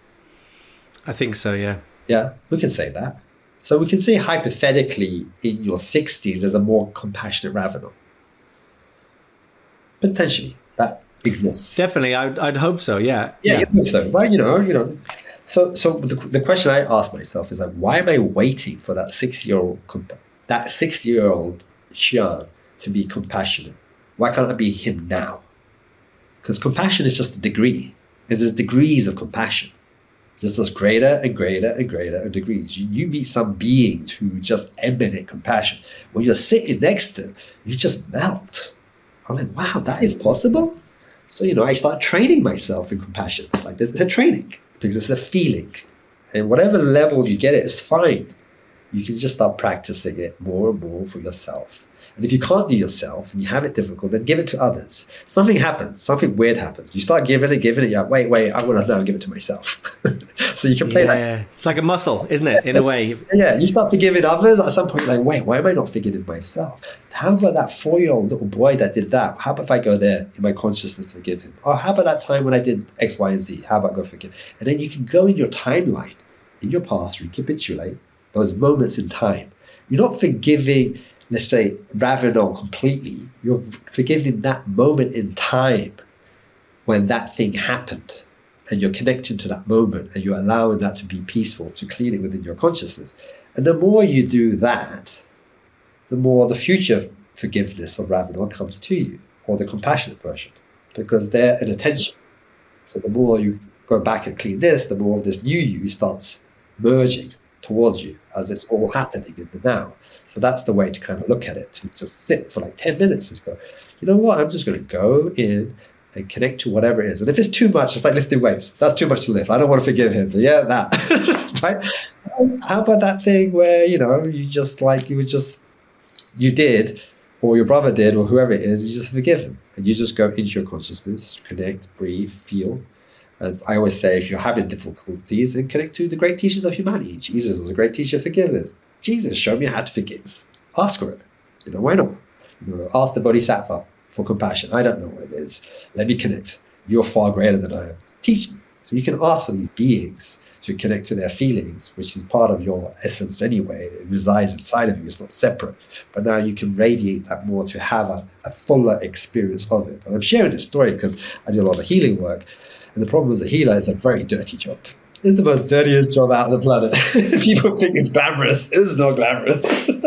I think so, yeah. Yeah, we can say that. So we can say hypothetically in your sixties, there's a more compassionate Ravenel. Potentially, that exists. Definitely, I'd, I'd hope so, yeah. Yeah, yeah. You hope so. Well, you know, you know. So so the, the question I ask myself is like, why am I waiting for that sixty-year-old, that sixty-year-old Xian to be compassionate? Why can't I be him now? Because compassion is just a degree. There's degrees of compassion. Just as greater and greater and greater degrees. You, you meet some beings who just emanate compassion. When you're sitting next to them, you just melt. I'm like, wow, that is possible? So, you know, I start training myself in compassion. Like, this is a training because it's a feeling. And whatever level you get it, it's fine. You can just start practicing it more and more for yourself. And if you can't do yourself and you have it difficult, then give it to others. Something happens. Something weird happens. You start giving it, giving it. You're like, wait, wait, I want to now give it to myself. So you can play yeah, that. It's like a muscle, isn't it, in a way? Yeah, you start forgiving others. At some point, you're like, wait, why am I not forgiving myself? How about that four-year-old little boy that did that? How about if I go there in my consciousness to forgive him? Or how about that time when I did X, Y, and Z? How about go forgive? And then you can go in your timeline, in your past, recapitulate those moments in time. You're not forgiving, let's say, Ravenel completely. You're forgiving that moment in time when that thing happened, and you're connecting to that moment, and you're allowing that to be peaceful, to clean it within your consciousness. And the more you do that, the more the future forgiveness of Ravenel comes to you, or the compassionate version, because they're an attention. So the more you go back and clean this, the more of this new you starts merging towards you as it's all happening in the now. So that's the way to kind of look at it, to just sit for like ten minutes and go, you know what, I'm just going to go in and connect to whatever it is. And if it's too much, it's like lifting weights. That's too much to lift. I don't want to forgive him. But yeah, that. Right? How about that thing where, you know, you just like, you were just, you did, or your brother did, or whoever it is, you just forgive him. And you just go into your consciousness, connect, breathe, feel. And I always say, if you're having difficulties, then connect to the great teachers of humanity. Jesus was a great teacher of forgiveness. Jesus showed me how to forgive. Ask for it. You know, why not? You know, ask the Bodhisattva for compassion. I don't know what it is. Let me connect. You're far greater than I am. Teach me. So you can ask for these beings to connect to their feelings, which is part of your essence anyway. It resides inside of you. It's not separate. But now you can radiate that more to have a, a fuller experience of it. And I'm sharing this story because I do a lot of healing work. And the problem as a healer is a very dirty job. It's the most dirtiest job out of the planet. People think it's glamorous. It's not glamorous.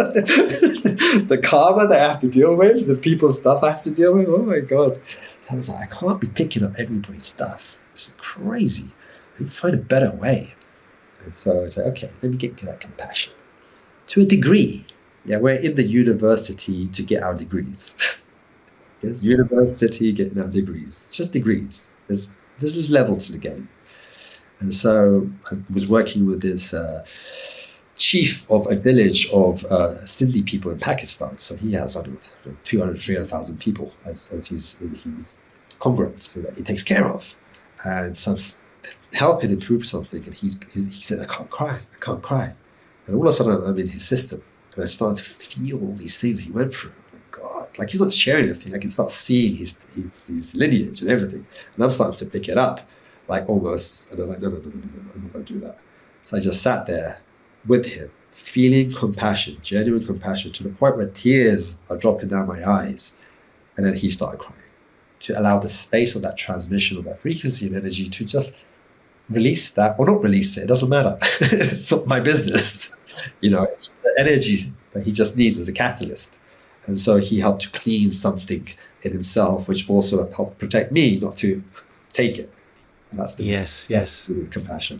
The karma that I have to deal with, the people's stuff I have to deal with, oh my God. So I was like, I can't be picking up everybody's stuff. It's crazy. I need to find a better way. And so I said, okay, let me get to that compassion. To a degree. Yeah, we're in the university to get our degrees. Yes, university, getting our degrees. It's just degrees. There's There's levels to the game. And so I was working with this uh, chief of a village of uh, Sindhi people in Pakistan. So he has, I don't know, two hundred, three hundred thousand people as, as his, his congregants so that he takes care of. And so I'm helping him through something. And he's, he's, he said, I can't cry, I can't cry. And all of a sudden I'm in his system. And I started to feel all these things he went through. Oh my God, Like he's not sharing anything. I can start seeing his, his his lineage and everything, and I'm starting to pick it up, like almost. And I was like, no, no, no, no, no, I'm not going to do that. So I just sat there with him, feeling compassion, genuine compassion, to the point where tears are dropping down my eyes, and then he started crying, to allow the space of that transmission of that frequency and energy to just release that, or not release it. It doesn't matter. It's not my business. You know, it's the energy that he just needs as a catalyst. And so he helped to clean something in himself, which also helped protect me not to take it. And that's the yes, yes, the compassion.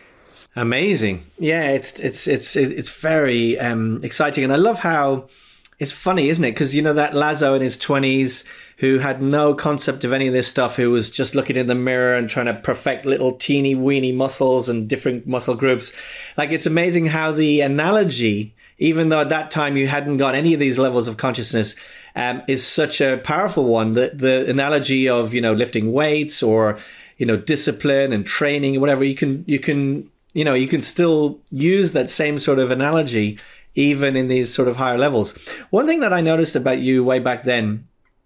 Amazing. Yeah, it's it's it's it's very um, exciting, and I love how it's funny, isn't it? Because you know that Lazo in his twenties, who had no concept of any of this stuff, who was just looking in the mirror and trying to perfect little teeny weeny muscles and different muscle groups. Like, it's amazing how the analogy, even though at that time you hadn't got any of these levels of consciousness, um, is such a powerful one. The the analogy of, you know, lifting weights, or, you know, discipline and training, whatever, you can you can you know you can still use that same sort of analogy even in these sort of higher levels. One thing that I noticed about you way back then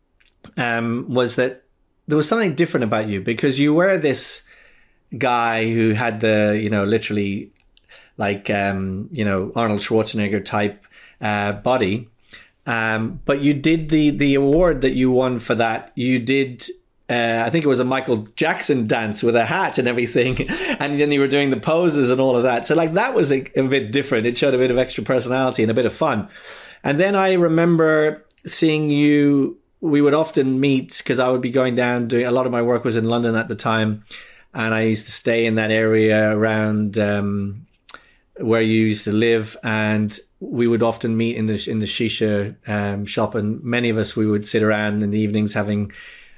um, was that there was something different about you, because you were this guy who had the, you know, literally like, um, you know, Arnold Schwarzenegger type uh, body. Um, but you did the, the award that you won for that. You did, uh, I think it was a Michael Jackson dance with a hat and everything. And then you were doing the poses and all of that. So like that was a, a bit different. It showed a bit of extra personality and a bit of fun. And then I remember seeing you, we would often meet, because I would be going down doing, a lot of my work was in London at the time. And I used to stay in that area around um, where you used to live. And we would often meet in the in the shisha um, shop. And many of us, we would sit around in the evenings having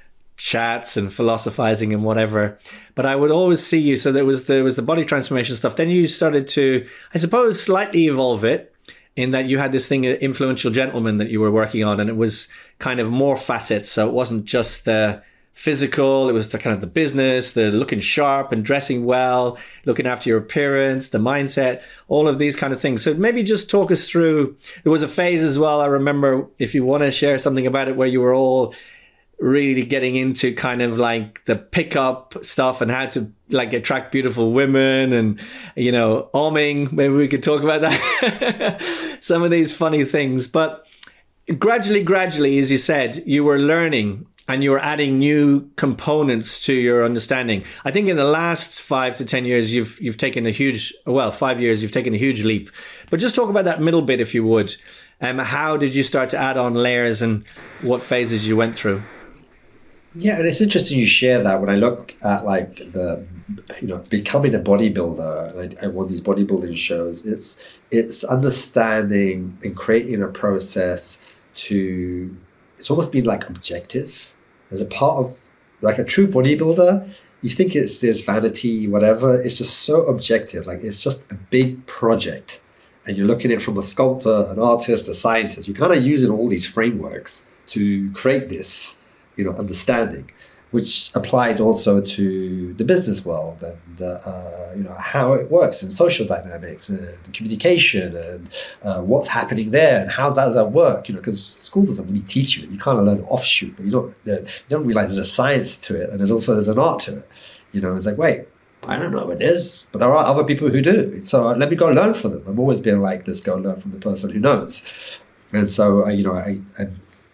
chats and philosophizing and whatever. But I would always see you. So there was there was the body transformation stuff. Then you started to, I suppose, slightly evolve it, in that you had this thing, Influential Gentleman, that you were working on, and it was kind of more facets. So it wasn't just the physical, it was the kind of the business, the looking sharp and dressing well, looking after your appearance, the mindset, all of these kind of things. So maybe just talk us through. There was a phase as well, I remember, if you want to share something about it, where you were all really getting into kind of like the pickup stuff and how to like attract beautiful women, and, you know, oming, maybe we could talk about that. Some of these funny things. But gradually, gradually, as you said, you were learning and you were adding new components to your understanding. I think in the last five to ten years, you've you've taken a huge, well, five years, you've taken a huge leap. But just talk about that middle bit, if you would. Um, how did you start to add on layers, and what phases you went through? Yeah, and it's interesting you share that. When I look at like the, you know, becoming a bodybuilder, and I, I won these bodybuilding shows, it's it's understanding and creating a process to, it's almost been like objective. As a part of like a true bodybuilder, you think it's this vanity, whatever, it's just so objective. Like it's just a big project. And you're looking at it from a sculptor, an artist, a scientist. You're kind of using all these frameworks to create this, you know, understanding, which applied also to the business world, and uh, uh, you know, how it works in social dynamics and communication, and uh, what's happening there, and how does that work? You know, because school doesn't really teach you. You kind of learn offshoot, but you don't you don't realize there's a science to it, and there's also there's an art to it. You know, it's like, wait, I don't know what it is, but there are other people who do. So let me go learn from them. I've always been like, let's go learn from the person who knows. And so, uh, you know, I. I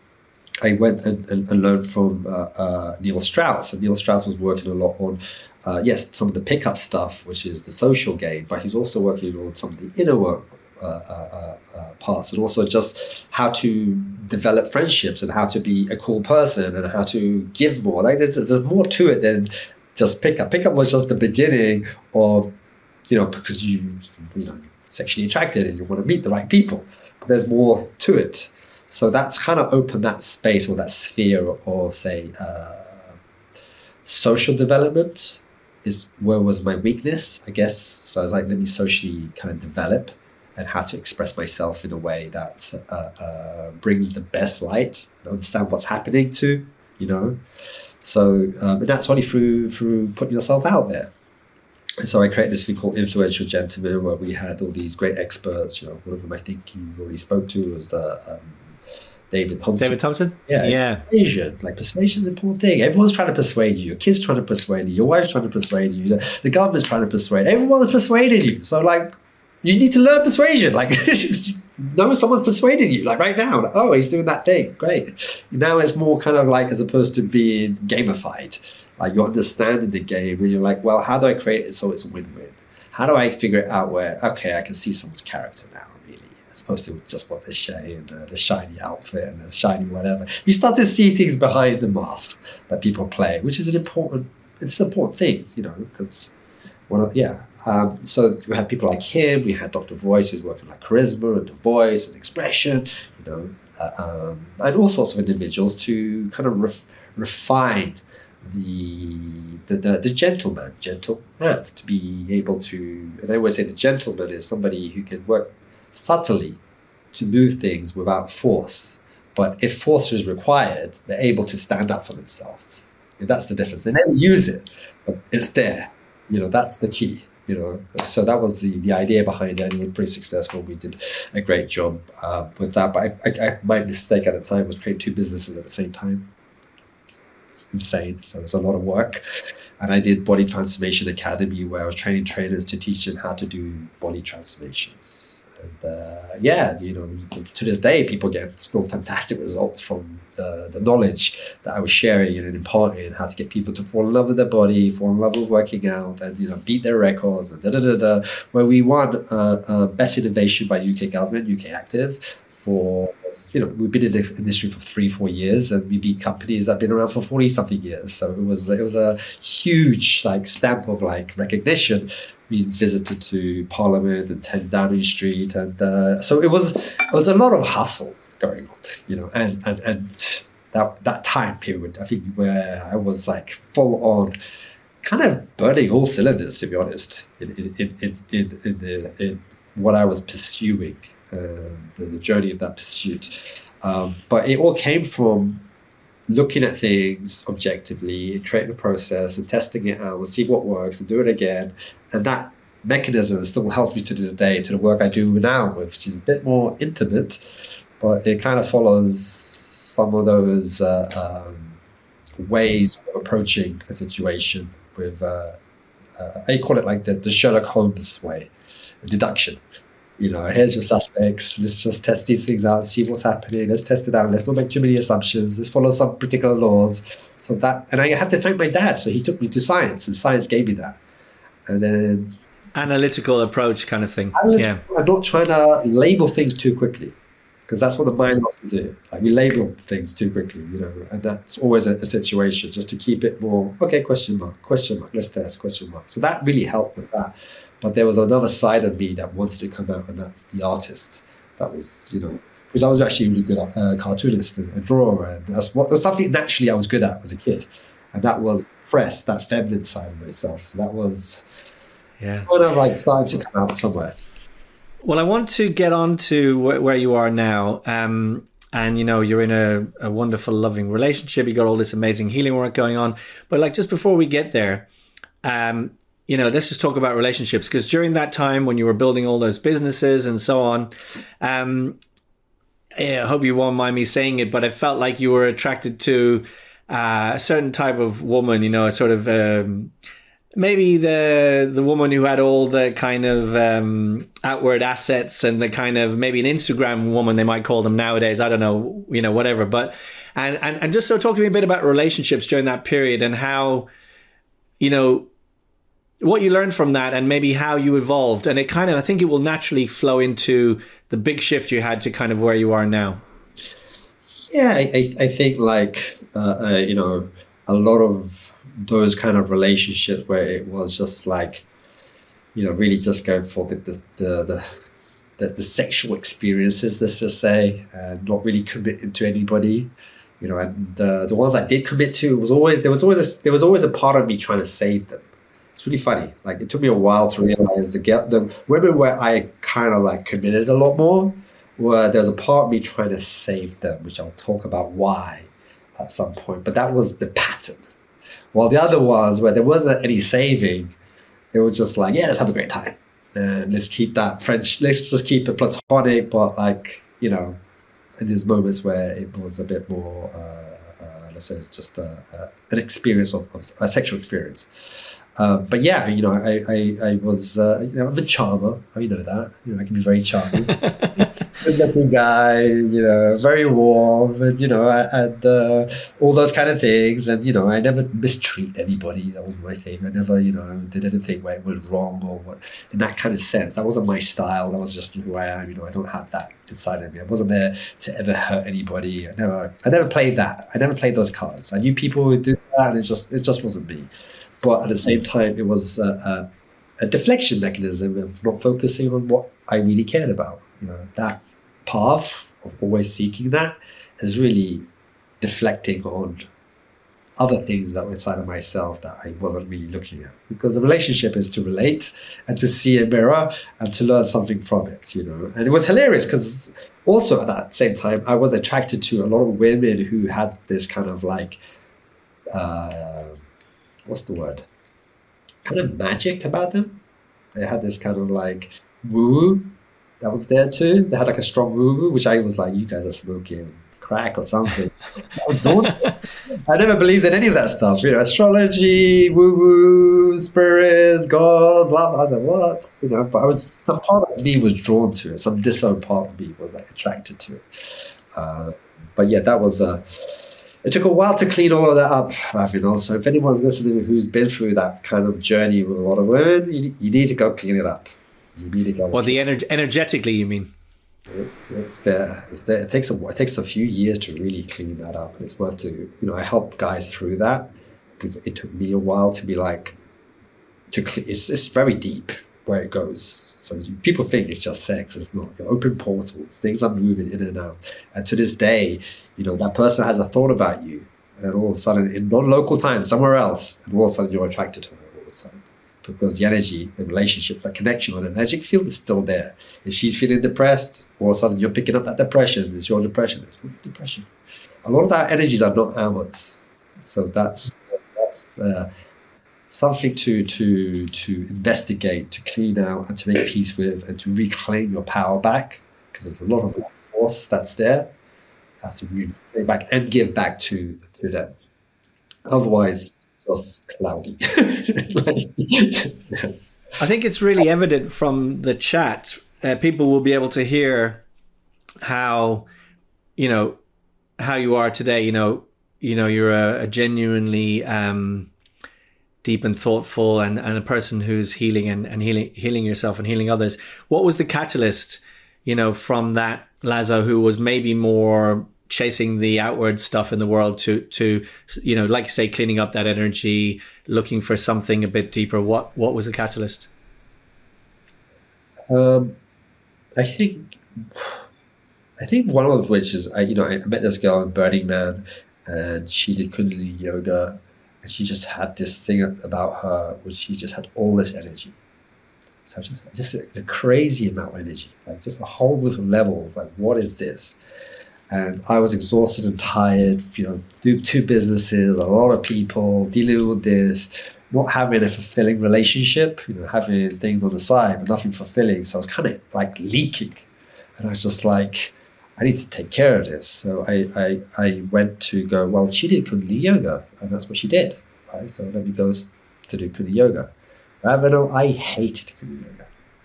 I went and, and, and learned from uh, uh, Neil Strauss. And Neil Strauss was working a lot on, uh, yes, some of the pickup stuff, which is the social game, but he's also working on some of the inner work uh, uh, uh, parts, and also just how to develop friendships and how to be a cool person and how to give more. Like there's, there's more to it than just pickup. Pickup was just the beginning of, you know, because you, you know, sexually attracted and you want to meet the right people. But there's more to it. So that's kind of opened that space, or that sphere of, say, uh, social development is where was my weakness, I guess. So I was like, let me socially kind of develop, and how to express myself in a way that uh, uh, brings the best light and understand what's happening to, you know. So um, and that's only through through putting yourself out there. And so I created this thing called Influential Gentleman, where we had all these great experts. You know, one of them I think you already spoke to was the um, David Thompson. David Thompson? Yeah. Yeah. Persuasion. Like, persuasion is an important thing. Everyone's trying to persuade you. Your kid's trying to persuade you. Your wife's trying to persuade you. The, the government's trying to persuade. Everyone's persuading you. So, like, you need to learn persuasion. Like, know someone's persuading you. Like, right now. Like, oh, he's doing that thing. Great. Now it's more kind of like, as opposed to being gamified. Like, you're understanding the game and you're like, well, how do I create it so it's a win-win? How do I figure it out where, okay, I can see someone's character now, really, as opposed to just what they say and the, the shiny outfit and the shiny whatever. You start to see things behind the mask that people play, which is an important, it's an important thing, you know, because, well, yeah. Um, so we had people like him. We had Doctor Voice, who's working like charisma and the voice and expression, you know, uh, um, and all sorts of individuals to kind of ref- refine the, the the the gentleman, gentleman, to be able to, and I always say the gentleman is somebody who can work subtly to move things without force. But if force is required, they're able to stand up for themselves. And that's the difference. They never use it, but it's there. You know, that's the key. You know, so that was the, the idea behind it. And it was pretty successful. We did a great job uh, with that. But I, I, I, my mistake at the time was creating two businesses at the same time. Insane. So it was a lot of work. And I did Body Transformation Academy, where I was training trainers to teach them how to do body transformations. And uh, yeah, you know, to this day, people get still fantastic results from the, the knowledge that I was sharing and imparting, how to get people to fall in love with their body, fall in love with working out, and, you know, beat their records, and da da da da. Where we won uh, uh, Best Innovation by U K Government, U K Active, for, you know, we've been in the industry for three, four years, and we beat companies that have been around for forty something years. So it was, it was a huge, like, stamp of, like, recognition. We visited to Parliament and ten Downing Street, and uh, so it was, it was a lot of hustle going on, you know, and and and that that time period, I think, where I was like full on, kind of burning all cylinders, to be honest, in in in in, in, in, the, in what I was pursuing. Uh, the, the journey of that pursuit. Um, but it all came from looking at things objectively, creating a process and testing it out and see what works and do it again. And that mechanism still helps me to this day, to the work I do now, which is a bit more intimate, but it kind of follows some of those uh, um, ways of approaching a situation with, uh, uh, I call it like the, the Sherlock Holmes way, deduction. You know, here's your suspects. Let's just test these things out, see what's happening. Let's test it out. Let's not make too many assumptions. Let's follow some particular laws. So that, and I have to thank my dad. So he took me to science, and science gave me that. And then analytical approach, kind of thing. Yeah, I'm not trying to label things too quickly, because that's what the mind loves to do. Like, we label things too quickly, you know, and that's always a, a situation, just to keep it more, okay, question mark, question mark, let's test, question mark. So that really helped with that. But there was another side of me that wanted to come out, and that's the artist. That was, you know, because I was actually really good at uh, cartoonist and a drawer, and that's what that's something naturally I was good at as a kid, and that was press, that feminine side of myself. So that was, yeah, kind of like starting to come out somewhere. Well, I want to get on to wh- where you are now, um, and you know, you're in a, a wonderful, loving relationship. You got all this amazing healing work going on, but like just before we get there, um. You know, let's just talk about relationships, because during that time when you were building all those businesses and so on, um, I hope you won't mind me saying it, but I felt like you were attracted to uh, a certain type of woman, you know, a sort of um, maybe the the woman who had all the kind of um, outward assets and the kind of maybe an Instagram woman, they might call them nowadays. I don't know, you know, whatever. But and, and, and just so talk to me a bit about relationships during that period and how, you know, what you learned from that and maybe how you evolved. And it kind of, I think it will naturally flow into the big shift you had to kind of where you are now. Yeah, I, I think like, uh, uh, you know, a lot of those kind of relationships where it was just like, you know, really just going for the, the, the, the The, the sexual experiences, let's just say, and not really committing to anybody, you know. And uh, the ones I did commit to was always there was always a, there was always a part of me trying to save them. It's really funny. Like, it took me a while to realize the the women where I kind of like committed a lot more, where there was a part of me trying to save them, which I'll talk about why at some point. But that was the pattern. While the other ones where there wasn't any saving, it was just like, yeah, let's have a great time. And let's keep that French, let's just keep it platonic, but like, you know, in these moments where it was a bit more, uh, uh, let's say, just uh, uh, an experience of, of a sexual experience. Uh, but yeah, you know, I I, I was, uh, you know, I'm a charmer. You know that. You know, I can be very charming. Good-looking guy, you know, very warm, and you know, I had uh, all those kind of things. And you know, I never mistreat anybody. That was my thing. I never, you know, did anything where it was wrong or what in that kind of sense. That wasn't my style. That was just who I am. You know, I don't have that inside of me. I wasn't there to ever hurt anybody. I never, I never played that. I never played those cards. I knew people who did that, and it just, it just wasn't me. But at the same time, it was a, a, a deflection mechanism of not focusing on what I really cared about. You know, that path of always seeking that is really deflecting on other things that were inside of myself that I wasn't really looking at. Because the relationship is to relate and to see a mirror and to learn something from it, you know. And it was hilarious because also at that same time, I was attracted to a lot of women who had this kind of like, uh, what's the word? Kind of magic about them. They had this kind of like woo that was there too. They had like a strong woo, which I was like, you guys are smoking crack or something. I never believed in any of that stuff. You know, astrology, woo woo, spirits, God, blah blah. I was like, what? You know, but I was some part of me was drawn to it. Some disowned part of me was like attracted to it. Uh, but yeah, that was. Uh, It took a while to clean all of that up, you know. So if anyone's listening who's been through that kind of journey with a lot of women, you, you need to go clean it up. You need to go. Well, the ener- energetically, you mean? It's it's there. It's there. It takes a it takes a few years to really clean that up, and it's worth to you know. I help guys through that because it took me a while to be like to. Clean, it's it's very deep where it goes. So people think it's just sex. It's not. You're open portals. Things are moving in and out. And to this day, you know, that person has a thought about you. And all of a sudden, in non-local time, somewhere else, and all of a sudden you're attracted to her all of a sudden. Because the energy, the relationship, that connection on an energetic field is still there. If she's feeling depressed, all of a sudden you're picking up that depression. It's your depression. It's not depression. A lot of our energies are not ours. So that's that's uh, something to to to investigate, to clean out, and to make peace with, and to reclaim your power back. Because there's a lot of that force that's there. Has to reclaim back and give back to to them. Otherwise, just cloudy. Like, I think it's really evident from the chat. Uh, people will be able to hear how, you know, how you are today. You know, you know, you're a, a genuinely um, deep and thoughtful, and, and a person who's healing and, and healing healing yourself and healing others. What was the catalyst, you know, from that Lazo, who was maybe more chasing the outward stuff in the world, to, to, you know, like you say, cleaning up that energy, looking for something a bit deeper? What, what was the catalyst? Um, I think, I think one of which is, I, you know, I met this girl in Burning Man, and she did Kundalini yoga, and she just had this thing about her, which she just had all this energy. So just, just a, a crazy amount of energy, like just a whole different level of like, what is this? And I was exhausted and tired, you know, do two businesses, a lot of people, dealing with this, not having a fulfilling relationship, you know, having things on the side, but nothing fulfilling. So I was kind of like leaking. And I was just like, I need to take care of this. So I, I, I went to go, well, she did Kundalini yoga, and that's what she did, right? So let me go to do Kundalini yoga. Even though I hated Kundalini yoga.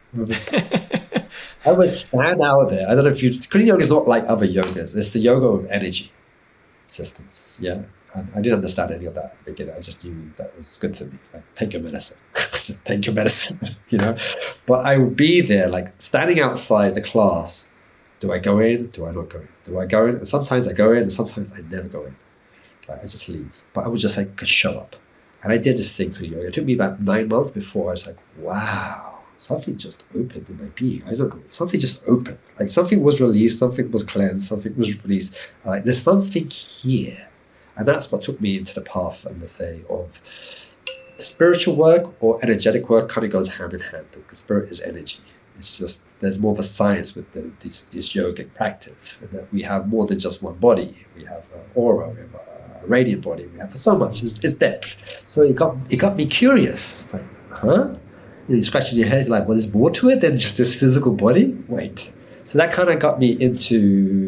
I would stand out there. I don't know if you, Kundalini yoga is not like other yogas. It's the yoga of energy systems. Yeah. And I didn't understand any of that at the beginning. I just knew that was good for me. Like, take your medicine. Just take your medicine, you know? But I would be there, like standing outside the class. Do I go in? Do I not go in? Do I go in? And sometimes I go in, and sometimes I never go in. Like, I just leave. But I would just like show up. And I did this thing for yoga. It took me about nine months before I was like, wow, something just opened in my being. I don't know. Something just opened. Like something was released, something was cleansed, something was released. Like there's something here. And that's what took me into the path, and let's say, of spiritual work or energetic work kind of goes hand in hand, because spirit is energy. It's just, there's more of a science with the, this, this yogic practice, and that we have more than just one body. We have an aura, we have a radiant body, we have so much. It's, it's depth. So it got it got me curious. Like, huh? You're scratching your head, like, well, there's more to it than just this physical body? Wait. So that kind of got me into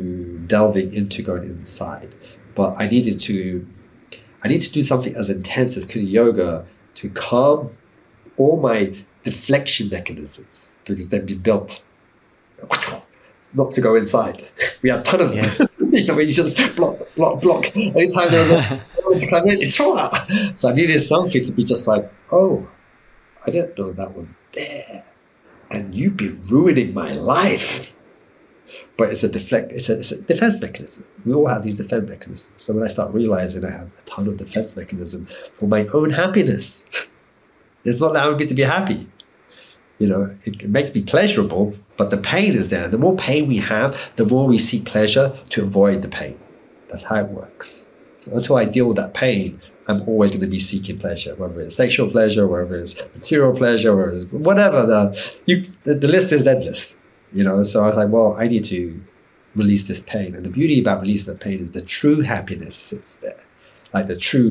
delving into going inside. But I needed to, I need to do something as intense as Kundalini Yoga to calm all my deflection mechanisms, because they've been built not to go inside. We have a ton of them. Yes. You know, when you just block, block, block. Anytime there's a to come in, it's so I needed something to be just like, oh, I didn't know that was there, and you've been ruining my life. But it's a deflect, it's a, it's a defense mechanism. We all have these defense mechanisms. So when I start realizing I have a ton of defense mechanism for my own happiness, it's not allowing me to be happy. You know, it, it makes me pleasurable, but the pain is there. The more pain we have, the more we seek pleasure to avoid the pain. That's how it works. So until I deal with that pain, I'm always going to be seeking pleasure, whether it's sexual pleasure, whether it's material pleasure, whether it's whatever. The, you, the, the list is endless, you know. So I was like, well, I need to release this pain. And the beauty about releasing the pain is the true happiness sits there. Like the true,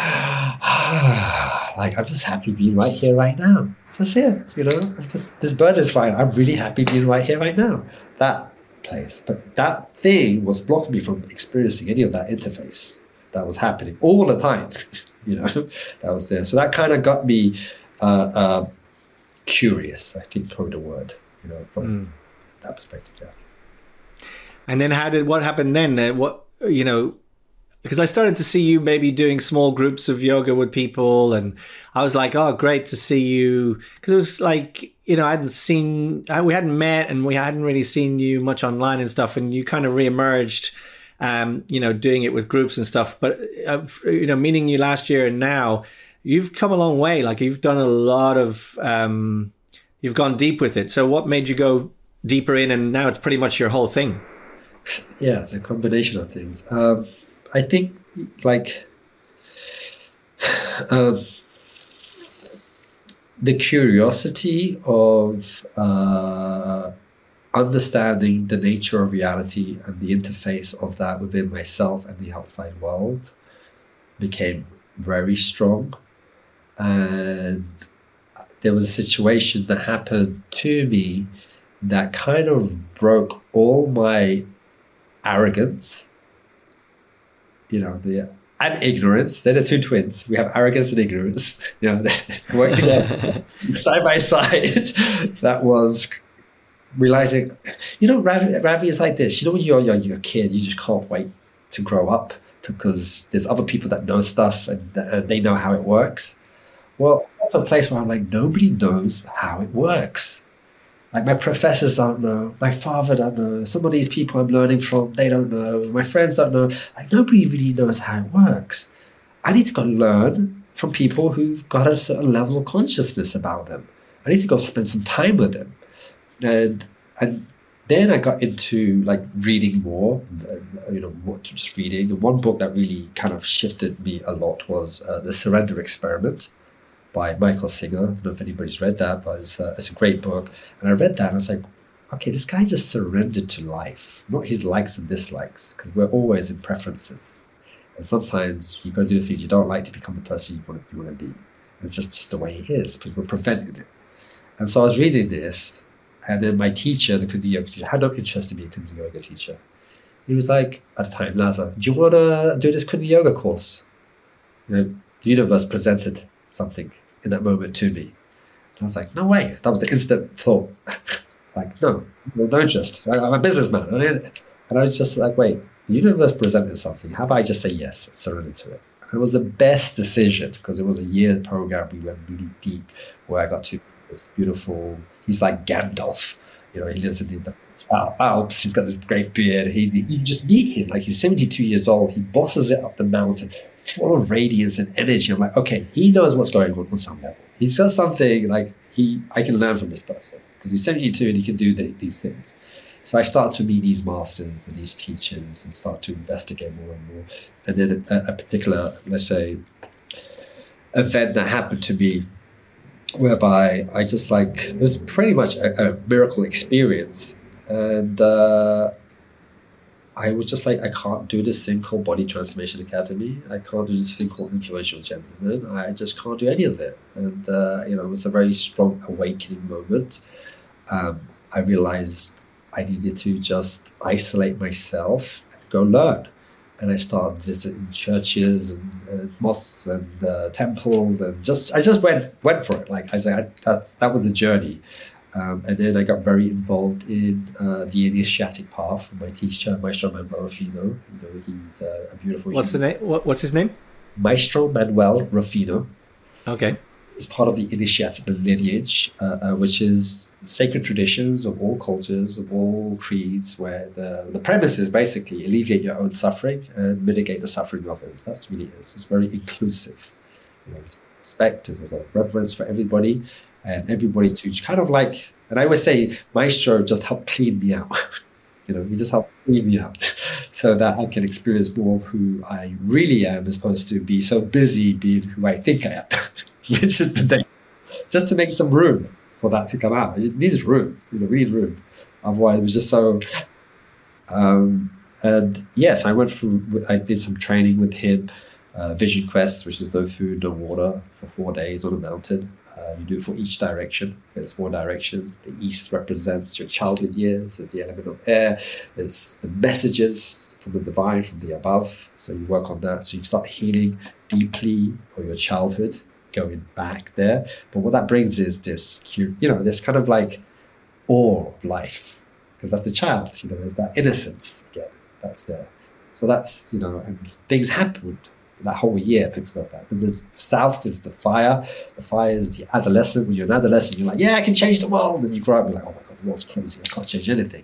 like I'm just happy being right here, right now. Just here, you know. I'm just, this bird is flying. I'm really happy being right here, right now. That place. But that thing was blocking me from experiencing any of that interface that was happening all the time, you know, that was there. So that kind of got me uh, uh, curious, I think, probably the word, you know, from mm. that perspective. Yeah. And then how did, what happened then? Uh, what, you know, because I started to see you maybe doing small groups of yoga with people, and I was like, oh, great to see you. Because it was like, you know, I hadn't seen, we hadn't met and we hadn't really seen you much online and stuff, and you kind of reemerged. Um, you know, doing it with groups and stuff. But, uh, you know, meeting you last year and now, you've come a long way. Like you've done a lot of, um, you've gone deep with it. So what made you go deeper in, and now it's pretty much your whole thing? Yeah, it's a combination of things. Um, I think like um, the curiosity of uh, understanding the nature of reality and the interface of that within myself and the outside world became very strong. And there was a situation that happened to me that kind of broke all my arrogance, you know, the and ignorance. They're the two twins. We have arrogance and ignorance, you know, they work together side by side. That was realizing, you know, Ravi, Ravi is like this. You know, when you're, you're, you're a kid, you just can't wait to grow up because there's other people that know stuff and, and they know how it works. Well, I'm at a place where I'm like, nobody knows how it works. Like my professors don't know, my father don't know, some of these people I'm learning from, they don't know, my friends don't know. Like nobody really knows how it works. I need to go learn from people who've got a certain level of consciousness about them. I need to go spend some time with them. And and then I got into like reading more, you know, more just reading. And one book that really kind of shifted me a lot was uh, The Surrender Experiment by Michael Singer. I don't know if anybody's read that, but it's, uh, it's a great book. And I read that and I was like, okay, this guy just surrendered to life, not his likes and dislikes, because we're always in preferences. And sometimes you go do the things you don't like to become the person you want to, you want to be. And it's just, just the way it is, because we're preventing it. And so I was reading this. And then my teacher, the Kundalini Yoga teacher, had no interest in being a Kundalini Yoga teacher. He was like, at the time, Laza, do you want to do this Kundalini Yoga course? You know, the universe presented something in that moment to me. And I was like, no way. That was the instant thought. Like, no, no, no interest. I'm a businessman. And I was just like, wait, the universe presented something. How about I just say yes and surrender to it? And it was the best decision because it was a year program. We went really deep where I got to this beautiful, he's like Gandalf, you know, he lives in the Alps, he's got this great beard, he, you just meet him, like he's seventy-two years old, he bosses it up the mountain, full of radiance and energy. I'm like, okay, he knows what's going on on some level. He's got something like, he, I can learn from this person, because he's seventy-two and he can do the, these things. So I start to meet these masters and these teachers and start to investigate more and more. And then a, a particular, let's say, event that happened to me, whereby I just like, it was pretty much a, a miracle experience. And uh, I was just like, I can't do this thing called Body Transformation Academy. I can't do this thing called Influential Gentleman. I just can't do any of it. And, uh, you know, it was a very strong awakening moment. Um, I realized I needed to just isolate myself and go learn. And I started visiting churches and, and mosques and uh, temples, and just I just went went for it. Like I said, I, that's that was the journey. Um, and then I got very involved in uh, the initiatic path with my teacher, Maestro Manuel Rufino. You know, he's uh, a beautiful. What's human. the name? What, what's his name? Maestro Manuel Rufino. Okay. Is part of the initiatic lineage, uh, uh, which is sacred traditions of all cultures, of all creeds, where the, the premise is basically alleviate your own suffering and mitigate the suffering of others. That's really it. It's very inclusive. You know, it's respect, there's a reverence for everybody, and everybody to kind of like, and I always say, Maestro just helped clean me out. You know, he just helped clean me out so that I can experience more of who I really am, as opposed to be so busy being who I think I am. Which is the thing. Just to make some room for that to come out. It needs room. You know, we need room. Otherwise, it was just so. Um, and yes, I went through. I did some training with him. Uh, Vision Quest, which is no food, no water for four days on a mountain. Uh, you do it for each direction. There's four directions. The east represents your childhood years. It's the element of air. It's the messages from the divine, from the above. So you work on that. So you start healing deeply for your childhood, going back there. But what that brings is this, you know, this kind of like awe of life, because that's the child. You know, there's that innocence again. That's there. So that's, you know, and things happened that whole year because of that. And the south is the fire. The fire is the adolescent. When you're an adolescent, you're like, yeah, I can change the world. And you grow up, you're like, oh my God, the world's crazy. I can't change anything.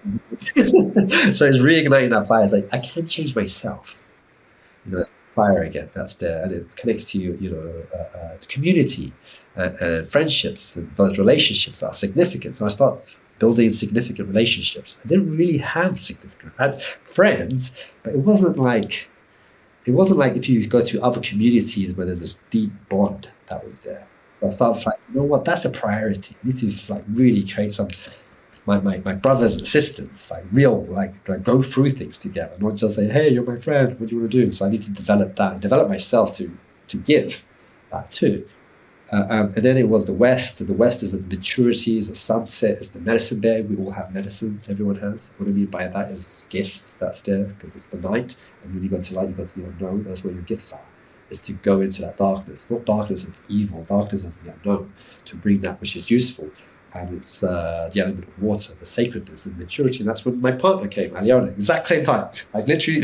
So it's reigniting that fire. It's like, I can change myself. You know, fire again. That's there. And it connects to you, you know, uh, uh, community and, and friendships, and those relationships that are significant. So I start building significant relationships. I didn't really have significant. I had friends, but it wasn't like, It wasn't like if you go to other communities where there's this deep bond that was there. So I started like, you know what, that's a priority. I need to like really create some, my, my, my brothers and sisters, like real, like, like go through things together, not just say, hey, you're my friend, what do you want to do? So I need to develop that, develop myself to, to give that too. Uh, um, and then it was the West. The West is the maturities, the sunset is the medicine bag. We all have medicines, everyone has. What I mean by that is gifts, that's there, because it's the night. And when you go to light, you go to the unknown, that's where your gifts are. Is to go into that darkness. Not darkness as evil, darkness as the unknown, to bring that which is useful. And it's uh, the element of water, the sacredness and maturity. And that's when my partner came, Aliona, exact same time. Like literally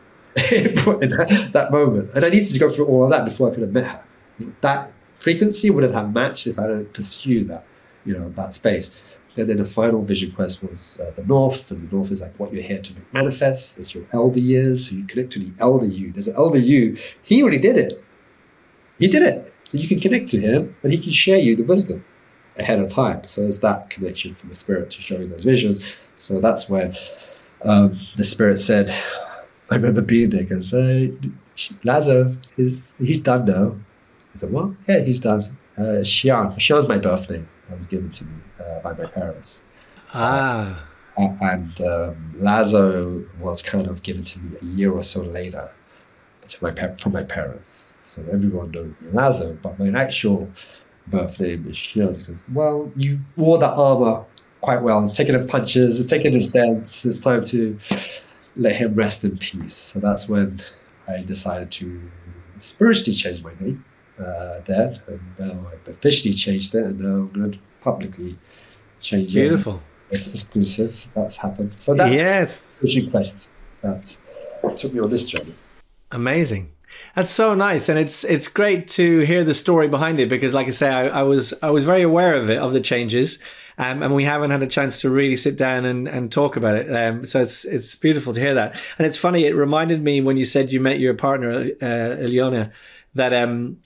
in that, that moment. And I needed to go through all of that before I could have met her. That frequency wouldn't have matched if I didn't pursue that, you know, that space. And then the final vision quest was uh, the North, and the North is like what you're here to make manifest. It's your elder years, so you connect to the elder you. There's an elder you. He already did it. He did it. So you can connect to him, and he can share you the wisdom ahead of time. So there's that connection from the spirit to show you those visions. So that's when um, the spirit said, I remember being there, goes, hey, Lazo, is he's done now. I said, what? Yeah, he's done. Uh, Xian. Xian's my birth name. That was given to me uh, by my parents. Ah. Uh, and um, Lazo was kind of given to me a year or so later to my from my parents. So everyone knows me Lazo, but my actual birth name is Xian. Because, well, you wore the armor quite well. It's taking the punches. It's taking his dents. It's time to let him rest in peace. So that's when I decided to spiritually change my name. Uh, there, and now I've officially changed it, and now I'm going to publicly change Beautiful. it. Beautiful. Exclusive. That's happened. So that's yes. Vision Quest. That's what took me on this journey. Amazing. That's so nice, and it's it's great to hear the story behind it, because, like I say, I, I was I was very aware of it, of the changes, um, and we haven't had a chance to really sit down and, and talk about it. Um, so it's it's beautiful to hear that, and it's funny. It reminded me when you said you met your partner, uh, Ileana, that um.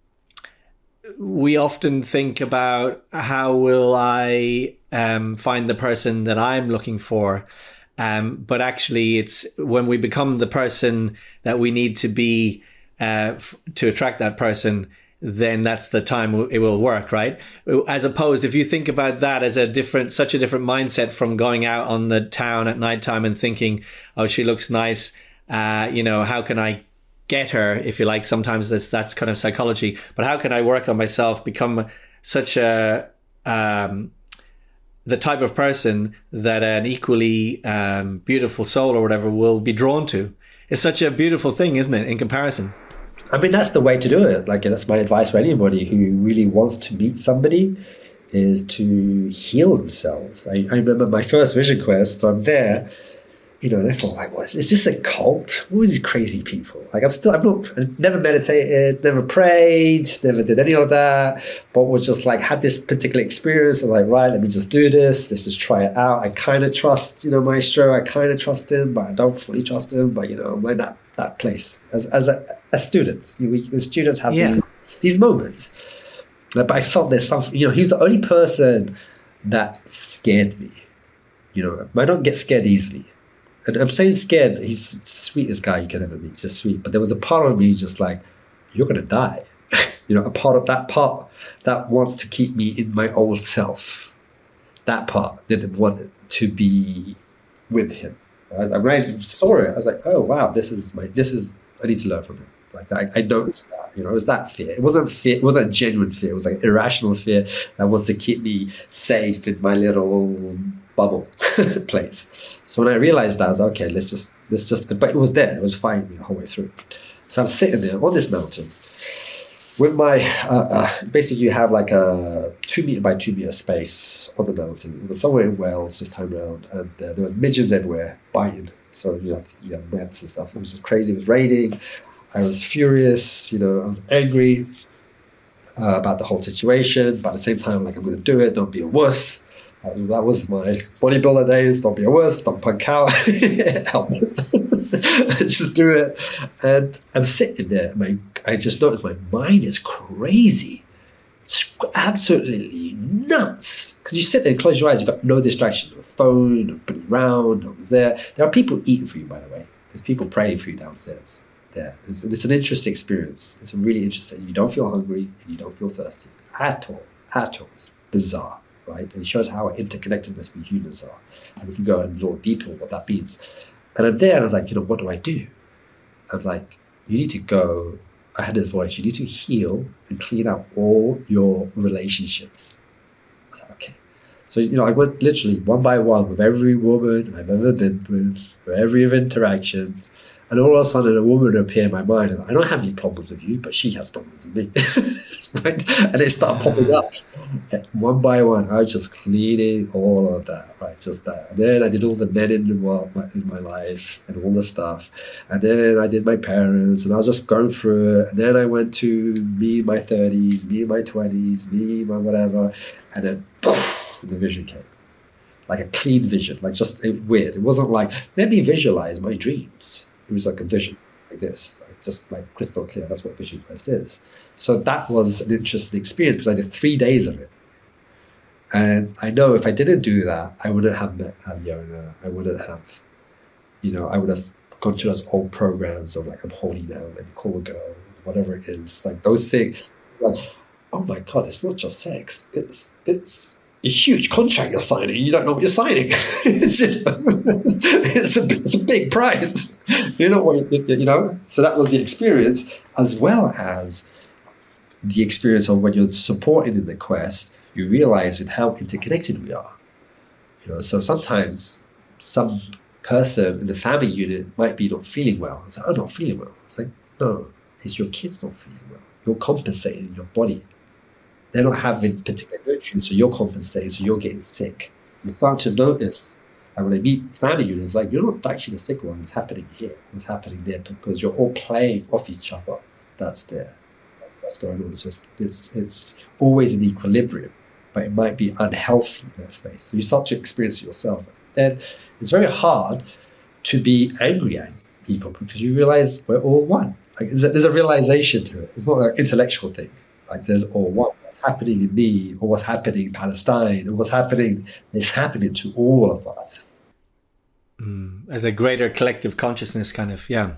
we often think about how will I um, find the person that I'm looking for. Um, but actually it's when we become the person that we need to be uh, f- to attract that person, then that's the time it will work, right? As opposed, if you think about that as a different, such a different mindset from going out on the town at nighttime and thinking, oh, she looks nice. Uh, you know, how can I get her, if you like? Sometimes that's that's kind of psychology, but how can I work on myself, become such a um the type of person that an equally um, beautiful soul or whatever will be drawn to. It's such a beautiful thing, isn't it, in comparison? I mean, that's the way to do it. Like, that's my advice for anybody who really wants to meet somebody, is to heal themselves. I, I remember my first vision quest, so I'm there, you know, and I thought, like, what is, is this a cult? Who are these crazy people? Like, I'm still, I'm not, I never meditated, never prayed, never did any of that, but was just like, had this particular experience. I was like, right, let me just do this. Let's just try it out. I kind of trust, you know, Maestro. I kind of trust him, but I don't fully trust him. But, you know, I'm in that, that place as, as a, a student. You, we, the students have yeah. these, these moments. But I felt there's something, you know, he was the only person that scared me. You know, I don't get scared easily. And I'm saying scared, he's the sweetest guy you can ever meet, just sweet. But there was a part of me just like, you're going to die. You know, a part of that part that wants to keep me in my old self. That part didn't want to be with him. As I when I saw it, I was like, oh, wow, this is my, this is, I need to learn from him. Like I, I noticed that, you know, it was that fear. It wasn't fear, it wasn't a genuine fear. It was like irrational fear that wants to keep me safe in my little bubble place. So when I realized that, I was like, okay, let's just, let's just, but it was there. It was fine the whole way through. So I'm sitting there on this mountain with my, uh, uh, basically you have like a two meter by two meter space on the mountain. It was somewhere in Wales this time around, and uh, there was midges everywhere biting. So you had, you had rats and stuff. It was just crazy. It was raining. I was furious, you know, I was angry uh, about the whole situation, but at the same time, like, I'm going to do it, don't be a wuss. Uh, that was my bodybuilder days, don't be a wuss, don't punk out, help me. Just do it. And I'm sitting there, my, I just noticed my mind is crazy. It's absolutely nuts. Because you sit there and close your eyes, you've got no distraction, no phone, nobody around, no one's there. There are people eating for you, by the way. There's people praying for you downstairs. There. It's, it's an interesting experience. It's really interesting. You don't feel hungry and you don't feel thirsty at all. At all. It's bizarre, right? And it shows how interconnectedness we humans are. And we can go a little deeper what that means. And I'm there and I was like, you know, what do I do? I was like, you need to go, I had this voice, you need to heal and clean out all your relationships. I was like, okay. So, you know, I went literally one by one with every woman I've ever been with, for every interactions. And all of a sudden, a woman would appear in my mind. And I don't have any problems with you, but she has problems with me. Right? And they start popping up. And one by one, I was just cleaning all of that, right? Just that. And then I did all the men in the world in my life and all the stuff. And then I did my parents, and I was just going through it. And then I went to me in my thirties, me in my twenties, me, my whatever. And then poof, the vision came. Like a clean vision, like just it, weird. It wasn't like, let me visualize my dreams. It was like a vision like this, like just like crystal clear. That's what Vision Quest is. So that was an interesting experience because I did three days of it. And I know if I didn't do that, I wouldn't have met Alyona. I wouldn't have, you know, I would have gone to those old programs of like, I'm holy now, let me call a girl, whatever it is. Like those things, like, oh my God, it's not just sex. It's, it's, a huge contract you're signing. You don't know what you're signing. it's, you know, it's, a, it's a big prize. You know what you, you know. So that was the experience, as well as the experience of when you're supporting in the quest. You realize how interconnected we are. You know. So sometimes some person in the family unit might be not feeling well. It's like, I'm not feeling well. It's like, no, it's your kids not feeling well. You're compensating in your body. They're not having particular nutrients, so you're compensating, so you're getting sick. You start to notice, and when I meet family units, like, you're not actually the sick one, it's happening here, it's happening there, because you're all playing off each other. That's there. That's, that's going on. So it's, it's, it's always in equilibrium, but it might be unhealthy in that space. So you start to experience it yourself. Then it's very hard to be angry at people because you realize we're all one. Like there's a, there's a realization to it. It's not an intellectual thing. Like there's all one. What's happening in me, or what's happening in Palestine, or what's happening is happening to all of us. Mm, as a greater collective consciousness, kind of, yeah.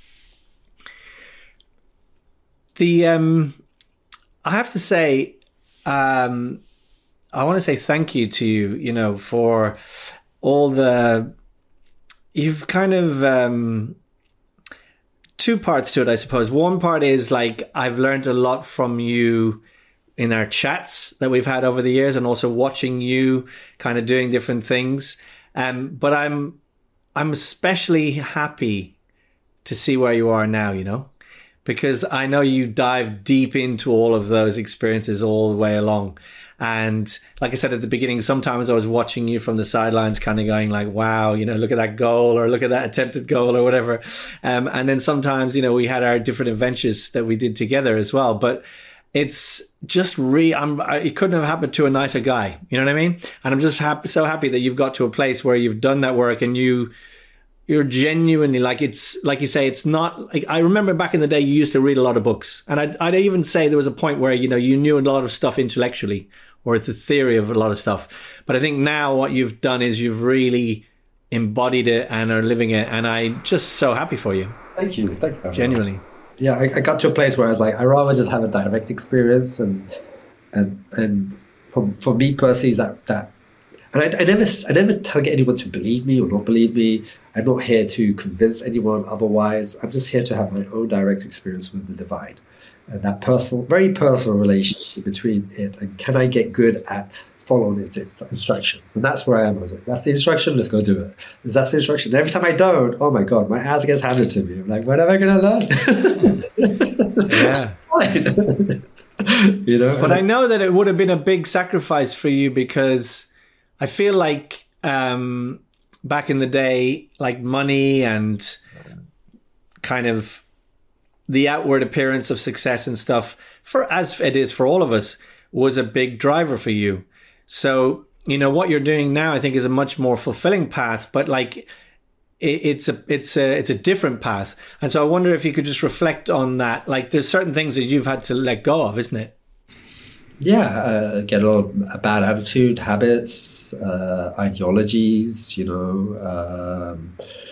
The um, I have to say, um, I want to say thank you to you, you know, for all the. You've kind of. Um, Two parts to it, I suppose. One part is like I've learned a lot from you in our chats that we've had over the years, and also watching you kind of doing different things. Um, but I'm I'm especially happy to see where you are now, you know, because I know you dive deep into all of those experiences all the way along. And like I said at the beginning, sometimes I was watching you from the sidelines kind of going like, wow, you know, look at that goal, or look at that attempted goal, or whatever. Um, and then sometimes, you know, we had our different adventures that we did together as well. But it's just re I'm I, it couldn't have happened to a nicer guy, you know what I mean? And I'm just happy, so happy that you've got to a place where you've done that work, and you you're genuinely, like, it's like you say, it's not like, I remember back in the day you used to read a lot of books, and I'd, I'd even say there was a point where, you know, you knew a lot of stuff intellectually, or the theory of a lot of stuff. But I think now what you've done is you've really embodied it and are living it, and I'm just so happy for you. Thank you. Thank you. Genuinely. Yeah, I, I got to a place where I was like, I'd rather just have a direct experience, and and and for for me personally, is that that, and I, I never I never target anyone to believe me or not believe me. I'm not here to convince anyone otherwise. I'm just here to have my own direct experience with the divine, and that personal, very personal relationship between it, and can I get good at following its instructions? And that's where I am. I was like, that's the instruction, let's go do it. Is that the instruction? And every time I don't, oh my God, my ass gets handed to me. I'm like, when am I going to learn? Yeah. You know? But I know that it would have been a big sacrifice for you, because I feel like um, back in the day, like money and kind of the outward appearance of success and stuff, for as it is for all of us, was a big driver for you. So, you know, what you're doing now, I think, is a much more fulfilling path, but like it, it's a it's a it's a different path. And so I wonder if you could just reflect on that. Like, there's certain things that you've had to let go of, isn't it? Yeah, uh, get a lot of bad attitude, habits, uh, ideologies, you know, um,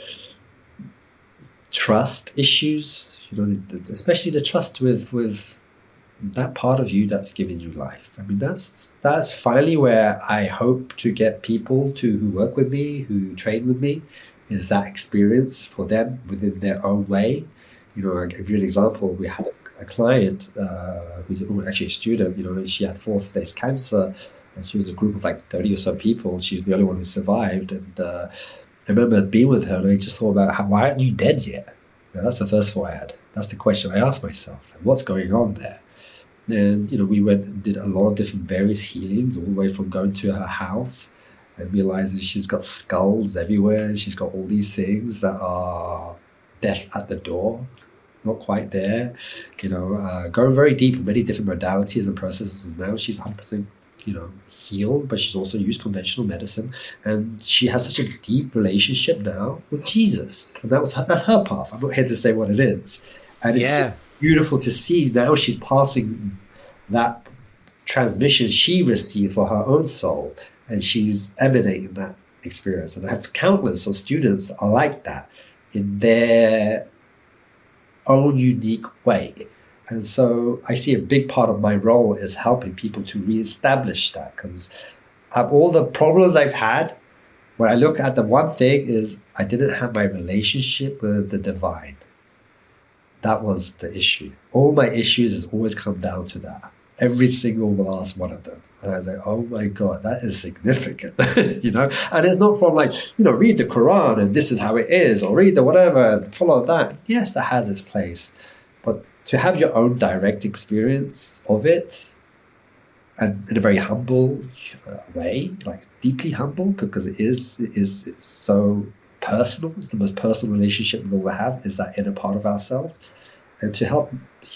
trust issues. You know, the, the, especially the trust with with. that part of you that's given you life. I mean, that's that's finally where I hope to get people to who work with me, who train with me, is that experience for them within their own way. You know, I'll give you an example. We had a, a client uh, who's actually a student, you know, and she had fourth stage cancer, and she was a group of like thirty or so people, and she's the only one who survived. And uh, I remember being with her, and I just thought about, how, why aren't you dead yet? You know, that's the first thought I had. That's the question I asked myself. Like, what's going on there? And, you know, we went and did a lot of different various healings, all the way from going to her house and realizing she's got skulls everywhere, and she's got all these things that are death at the door, not quite there. You know, uh, going very deep in many different modalities and processes now. She's one hundred percent, you know, healed, but she's also used conventional medicine. And she has such a deep relationship now with Jesus. And that was her, that's her path. I'm not here to say what it is. And it's Yeah. beautiful to see now she's passing that transmission she received for her own soul, and she's emanating that experience. And I have countless of students are like that in their own unique way. And so I see a big part of my role is helping people to reestablish that, because of all the problems I've had, when I look at the one thing is I didn't have my relationship with the divine. That was the issue. All my issues has always come down to that. Every single last one of them. And I was like, oh my God, that is significant, you know? And it's not from like, you know, read the Quran and this is how it is, or read the whatever and follow that. Yes, that has its place. But to have your own direct experience of it, and in a very humble uh, way, like deeply humble, because it is, it is, it's so personal. It's the most personal relationship we'll ever have, is that inner part of ourselves. And to help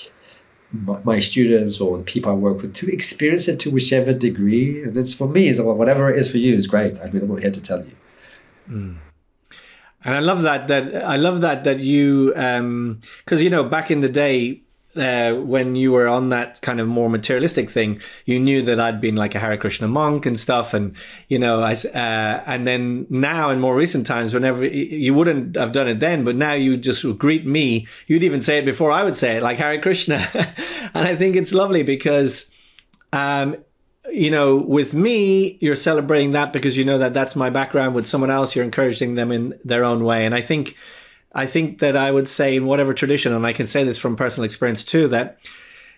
my, my students or the people I work with to experience it to whichever degree. And it's for me, it's whatever it is for you is great. I mean, I'm not here to tell you. Mm. And I love that, that I love that, that you, um, cause you know, back in the day, uh, when you were on that kind of more materialistic thing, you knew that I'd been like a Hare Krishna monk and stuff. And, you know, I, uh, and then now in more recent times, whenever you wouldn't have done it then, but now you just would greet me, you'd even say it before I would say it, like Hare Krishna. And I think it's lovely because, um, you know, with me, you're celebrating that because you know that that's my background. With someone else, you're encouraging them in their own way. And I think, I think that I would say in whatever tradition, and I can say this from personal experience too, that,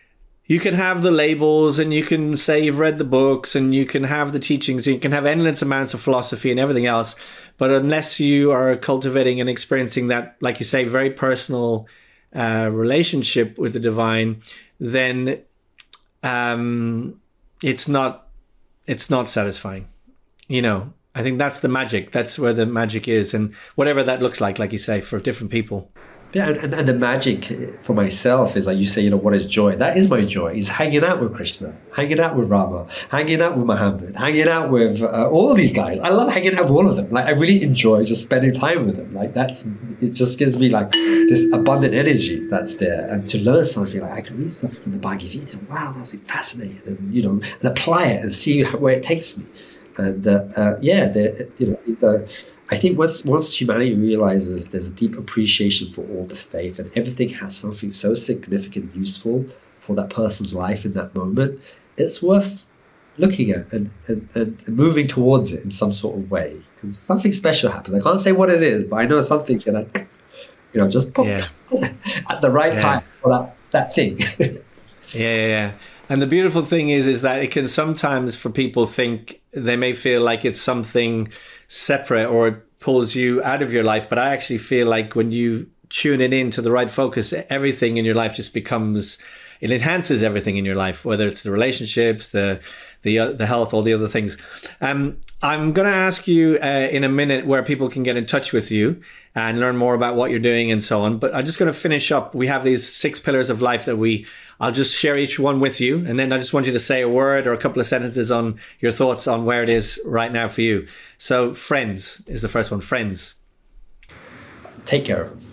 you can have the labels and you can say you've read the books and you can have the teachings and you can have endless amounts of philosophy and everything else. But unless you are cultivating and experiencing that, like you say, very personal uh, relationship with the divine, then um, it's not it's not satisfying. You know, I think that's the magic. That's where the magic is. And whatever that looks like, like you say, for different people. Yeah, and, and the magic for myself is like you say, you know, what is joy? That is my joy, is hanging out with Krishna, hanging out with Rama, hanging out with Muhammad, hanging out with uh, all of these guys. I love hanging out with all of them. Like, I really enjoy just spending time with them. Like, that's, it just gives me like this abundant energy that's there. And to learn something, like I can read something from the Bhagavad Gita. Wow, that's like fascinating. And, you know, and apply it and see how, where it takes me. And uh, uh, yeah, the, you know, it's a, I think once once humanity realizes there's a deep appreciation for all the faith and everything has something so significant and useful for that person's life in that moment, it's worth looking at and, and, and moving towards it in some sort of way. Because something special happens. I can't say what it is, but I know something's going to, you know, just pop yeah. at the right yeah. time for that, that thing. yeah, yeah, yeah. And the beautiful thing is, is that it can sometimes, for people, think they may feel like it's something separate or it pulls you out of your life. But I actually feel like when you tune it into the right focus, everything in your life just becomes, it enhances everything in your life, whether it's the relationships, the the uh, the health, all the other things. Um, I'm going to ask you uh, in a minute where people can get in touch with you and learn more about what you're doing and so on. But I'm just going to finish up. We have these six pillars of life that we, I'll just share each one with you. And then I just want you to say a word or a couple of sentences on your thoughts on where it is right now for you. So friends is the first one. Friends. Take care of them.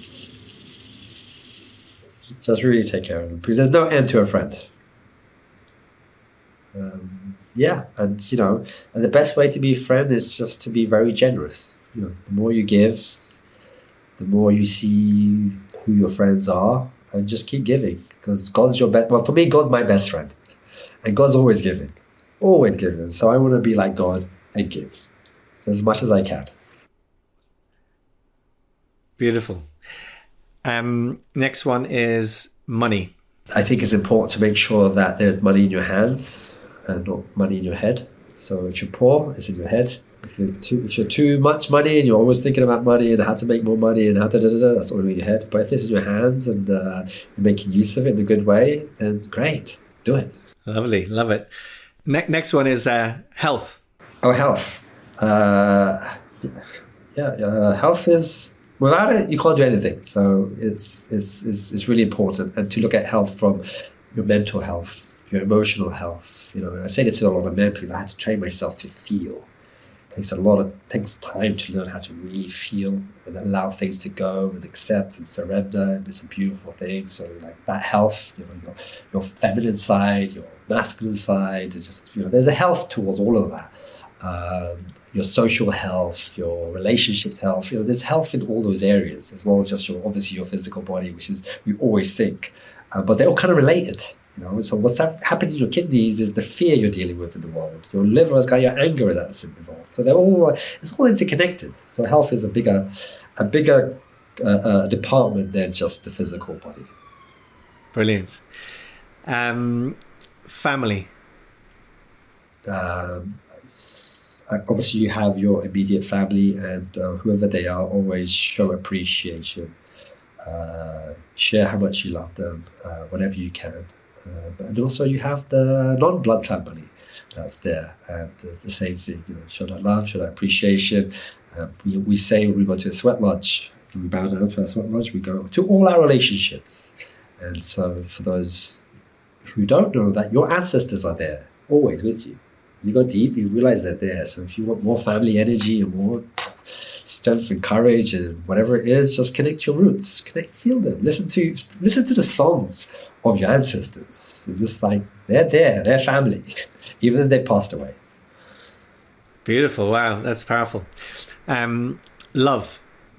Just really take care of them, because there's no end to a friend. Um, yeah, and you know, and the best way to be a friend is just to be very generous. You know, the more you give, the more you see who your friends are, and just keep giving, because God's your best. Well, for me, God's my best friend, and God's always giving, always giving. So I want to be like God and give as much as I can. Beautiful. Um, next one is money. I think it's important to make sure that there's money in your hands and not money in your head. So if you're poor, it's in your head. If you're too, if you're too much money and you're always thinking about money and how to make more money and how to da da da, that's all in your head. But if it's in your hands and uh, you're making use of it in a good way, then great, do it. Lovely, love it. Ne- next one is uh, health. Oh, health. Uh, yeah, uh, health is, without it, you can't do anything. So it's, it's, it's, it's really important. And to look at health from your mental health, your emotional health. You know, I say this to a lot of men because I had to train myself to feel. It takes a lot of, takes time to learn how to really feel and allow things to go and accept and surrender. And it's a beautiful thing. So like that health, you know, your, your feminine side, your masculine side, is just, you know, there's a health towards all of that. Um, your social health, your relationships health, you know, there's health in all those areas, as well as just your, obviously your physical body, which is, we always think, uh, but they're all kind of related, you know. So what's happening in your kidneys is the fear you're dealing with in the world. Your liver has got your anger that's involved. So they're all, it's all interconnected. So health is a bigger, a bigger uh, uh, department than just the physical body. Brilliant. Um, family. Um, obviously you have your immediate family, and uh, whoever they are, always show appreciation, uh, share how much you love them uh, whenever you can, uh, and also you have the non-blood family that's there, and it's the same thing, you know, show that love, show that appreciation. Uh, we, we say when we go to a sweat lodge, we bow down to a sweat lodge, we go to all our relationships. And so for those who don't know, that your ancestors are there always with you. You go deep, you realize they're there. So if you want more family energy and more strength and courage and whatever it is, just connect your roots, connect, feel them, listen to listen to the songs of your ancestors. It's just like they're there, they're family, even if they passed away. Beautiful. Wow, that's powerful. Um, love.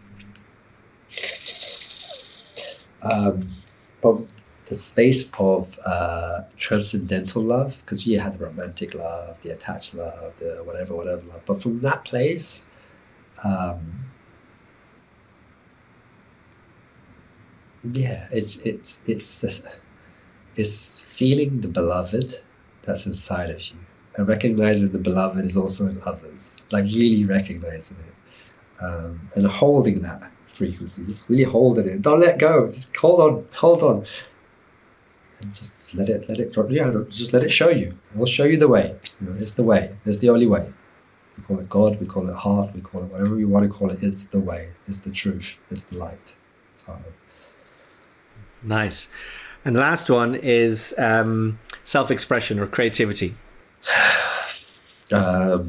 Um, but the space of uh, transcendental love, because you have the romantic love, the attached love, the whatever, whatever love. But from that place, um, yeah, it's it's it's this, it's feeling the beloved that's inside of you and recognizing the beloved is also in others, like really recognizing it um, and holding that frequency, just really holding it. Don't let go. Just hold on, hold on. And just let it, let it, yeah, just let it show you. It will show you the way. You know, it's the way. It's the only way. We call it God, we call it heart, we call it whatever we want to call it. It's the way. It's the truth. It's the light. Um, nice. And last one is um, self-expression or creativity. um,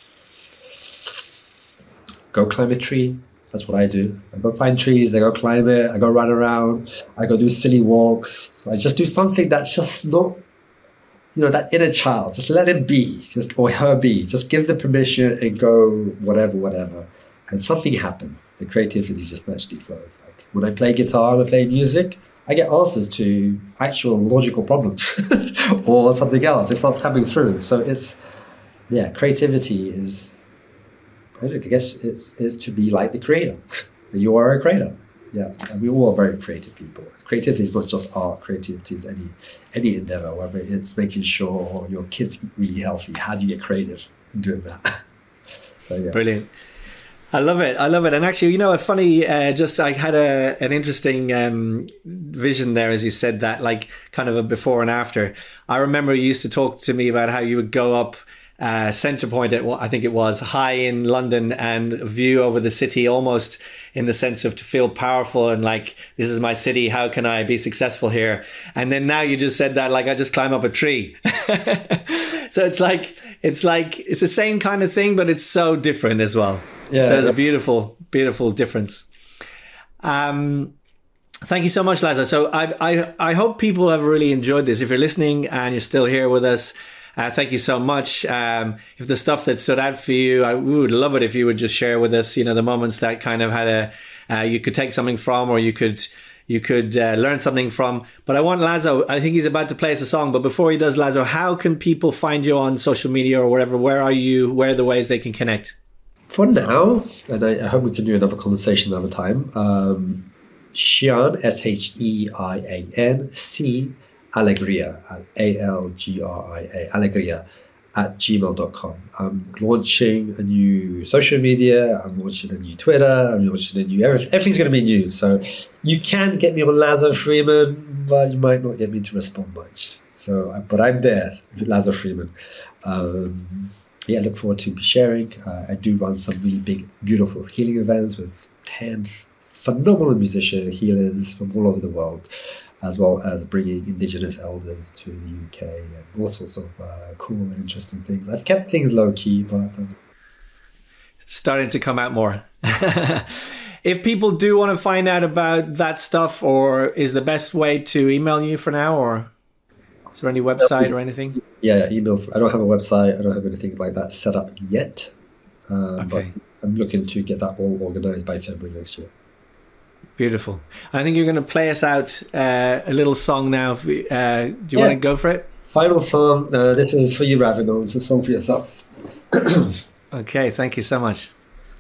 go climb a tree. That's what I do. I go find trees, I go climb it, I go run around, I go do silly walks. I just do something that's just not, you know, that inner child. Just let it be, just or her be. Just give the permission and go whatever, whatever. And something happens. The creativity just naturally flows. Like when I play guitar and I play music, I get answers to actual logical problems or something else. It starts coming through. So it's, yeah, creativity is, I guess it's is to be like the creator. You are a creator. Yeah, and we all are very creative people. Creativity is not just art. Creativity is any any endeavor, whether it's making sure your kids eat really healthy. How do you get creative in doing that? So yeah, brilliant. I love it. I love it. And actually, you know, a funny, uh, just I had a an interesting um, vision there as you said that, like kind of a before and after. I remember you used to talk to me about how you would go up Uh, Centre Point at what I think it was high in London and view over the city, almost in the sense of to feel powerful and like, this is my city, how can I be successful here? And then now you just said that like I just climb up a tree. So it's like it's like it's the same kind of thing, but it's so different as well. Yeah, so it's yeah. a beautiful beautiful difference. um Thank you so much, Lazo. So I, I I hope people have really enjoyed this. If you're listening and you're still here with us, Uh, thank you so much. Um, if the stuff that stood out for you, I we would love it if you would just share with us, you know, the moments that kind of had a, uh, you could take something from, or you could, you could uh, learn something from. But I want Lazo, I think he's about to play us a song, but before he does, Lazo, how can people find you on social media or wherever? Where are you? Where are the ways they can connect? For now, and I, I hope we can do another conversation another time, um, Xian, S H E I A N, C, Alegria, A L G R I A, Alegria, at gmail dot com. I'm launching a new social media, I'm launching a new Twitter, I'm launching a new, everything, everything's going to be new. So you can get me on Lazo Freeman, but you might not get me to respond much. So, but I'm there, Lazo Freeman. Um, yeah, look forward to sharing. Uh, I do run some really big, beautiful healing events with ten phenomenal musicians, healers from all over the world, as well as bringing Indigenous elders to the U K and all sorts of uh, cool and interesting things. I've kept things low key, but um... starting to come out more. If people do want to find out about that stuff, or is the best way to email you for now, or is there any website or anything? Yeah, email. I don't have a website. I don't have anything like that set up yet. Um, okay. But I'm looking to get that all organized by February next year. Beautiful. I think you're going to play us out uh, a little song now. Uh, do you yes. want to go for it? Final song. Uh, this is for you, Ravigal. It's a song for yourself. Okay, thank you so much.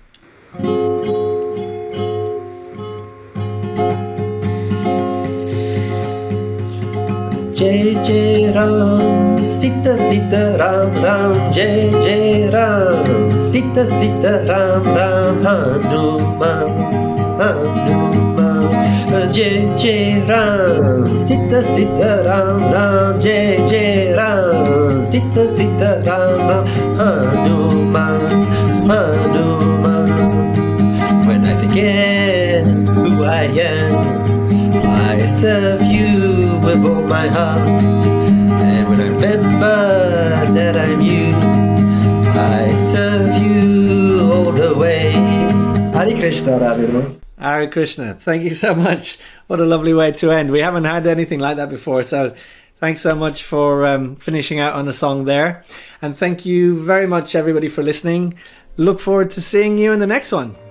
Jai Jai Ram, Sita Sita Ram Ram, Jai Jai Ram, Sita Sita Ram Ram, Hanuman, Hanuman, Jai Jai Ram, Sita Sita Ram Ram, Jai Jai Ram, Sita Sita Ram Ram, Hanuman, Hanuman. When I forget who I am, I serve you with all my heart, and when I remember that I'm you, I serve you all the way. Hare Krishna, Ravigal. Hare Krishna. Thank you so much. What a lovely way to end. We haven't had anything like that before, so thanks so much for um, finishing out on a song there. And thank you very much, everybody, for listening. Look forward to seeing you in the next one.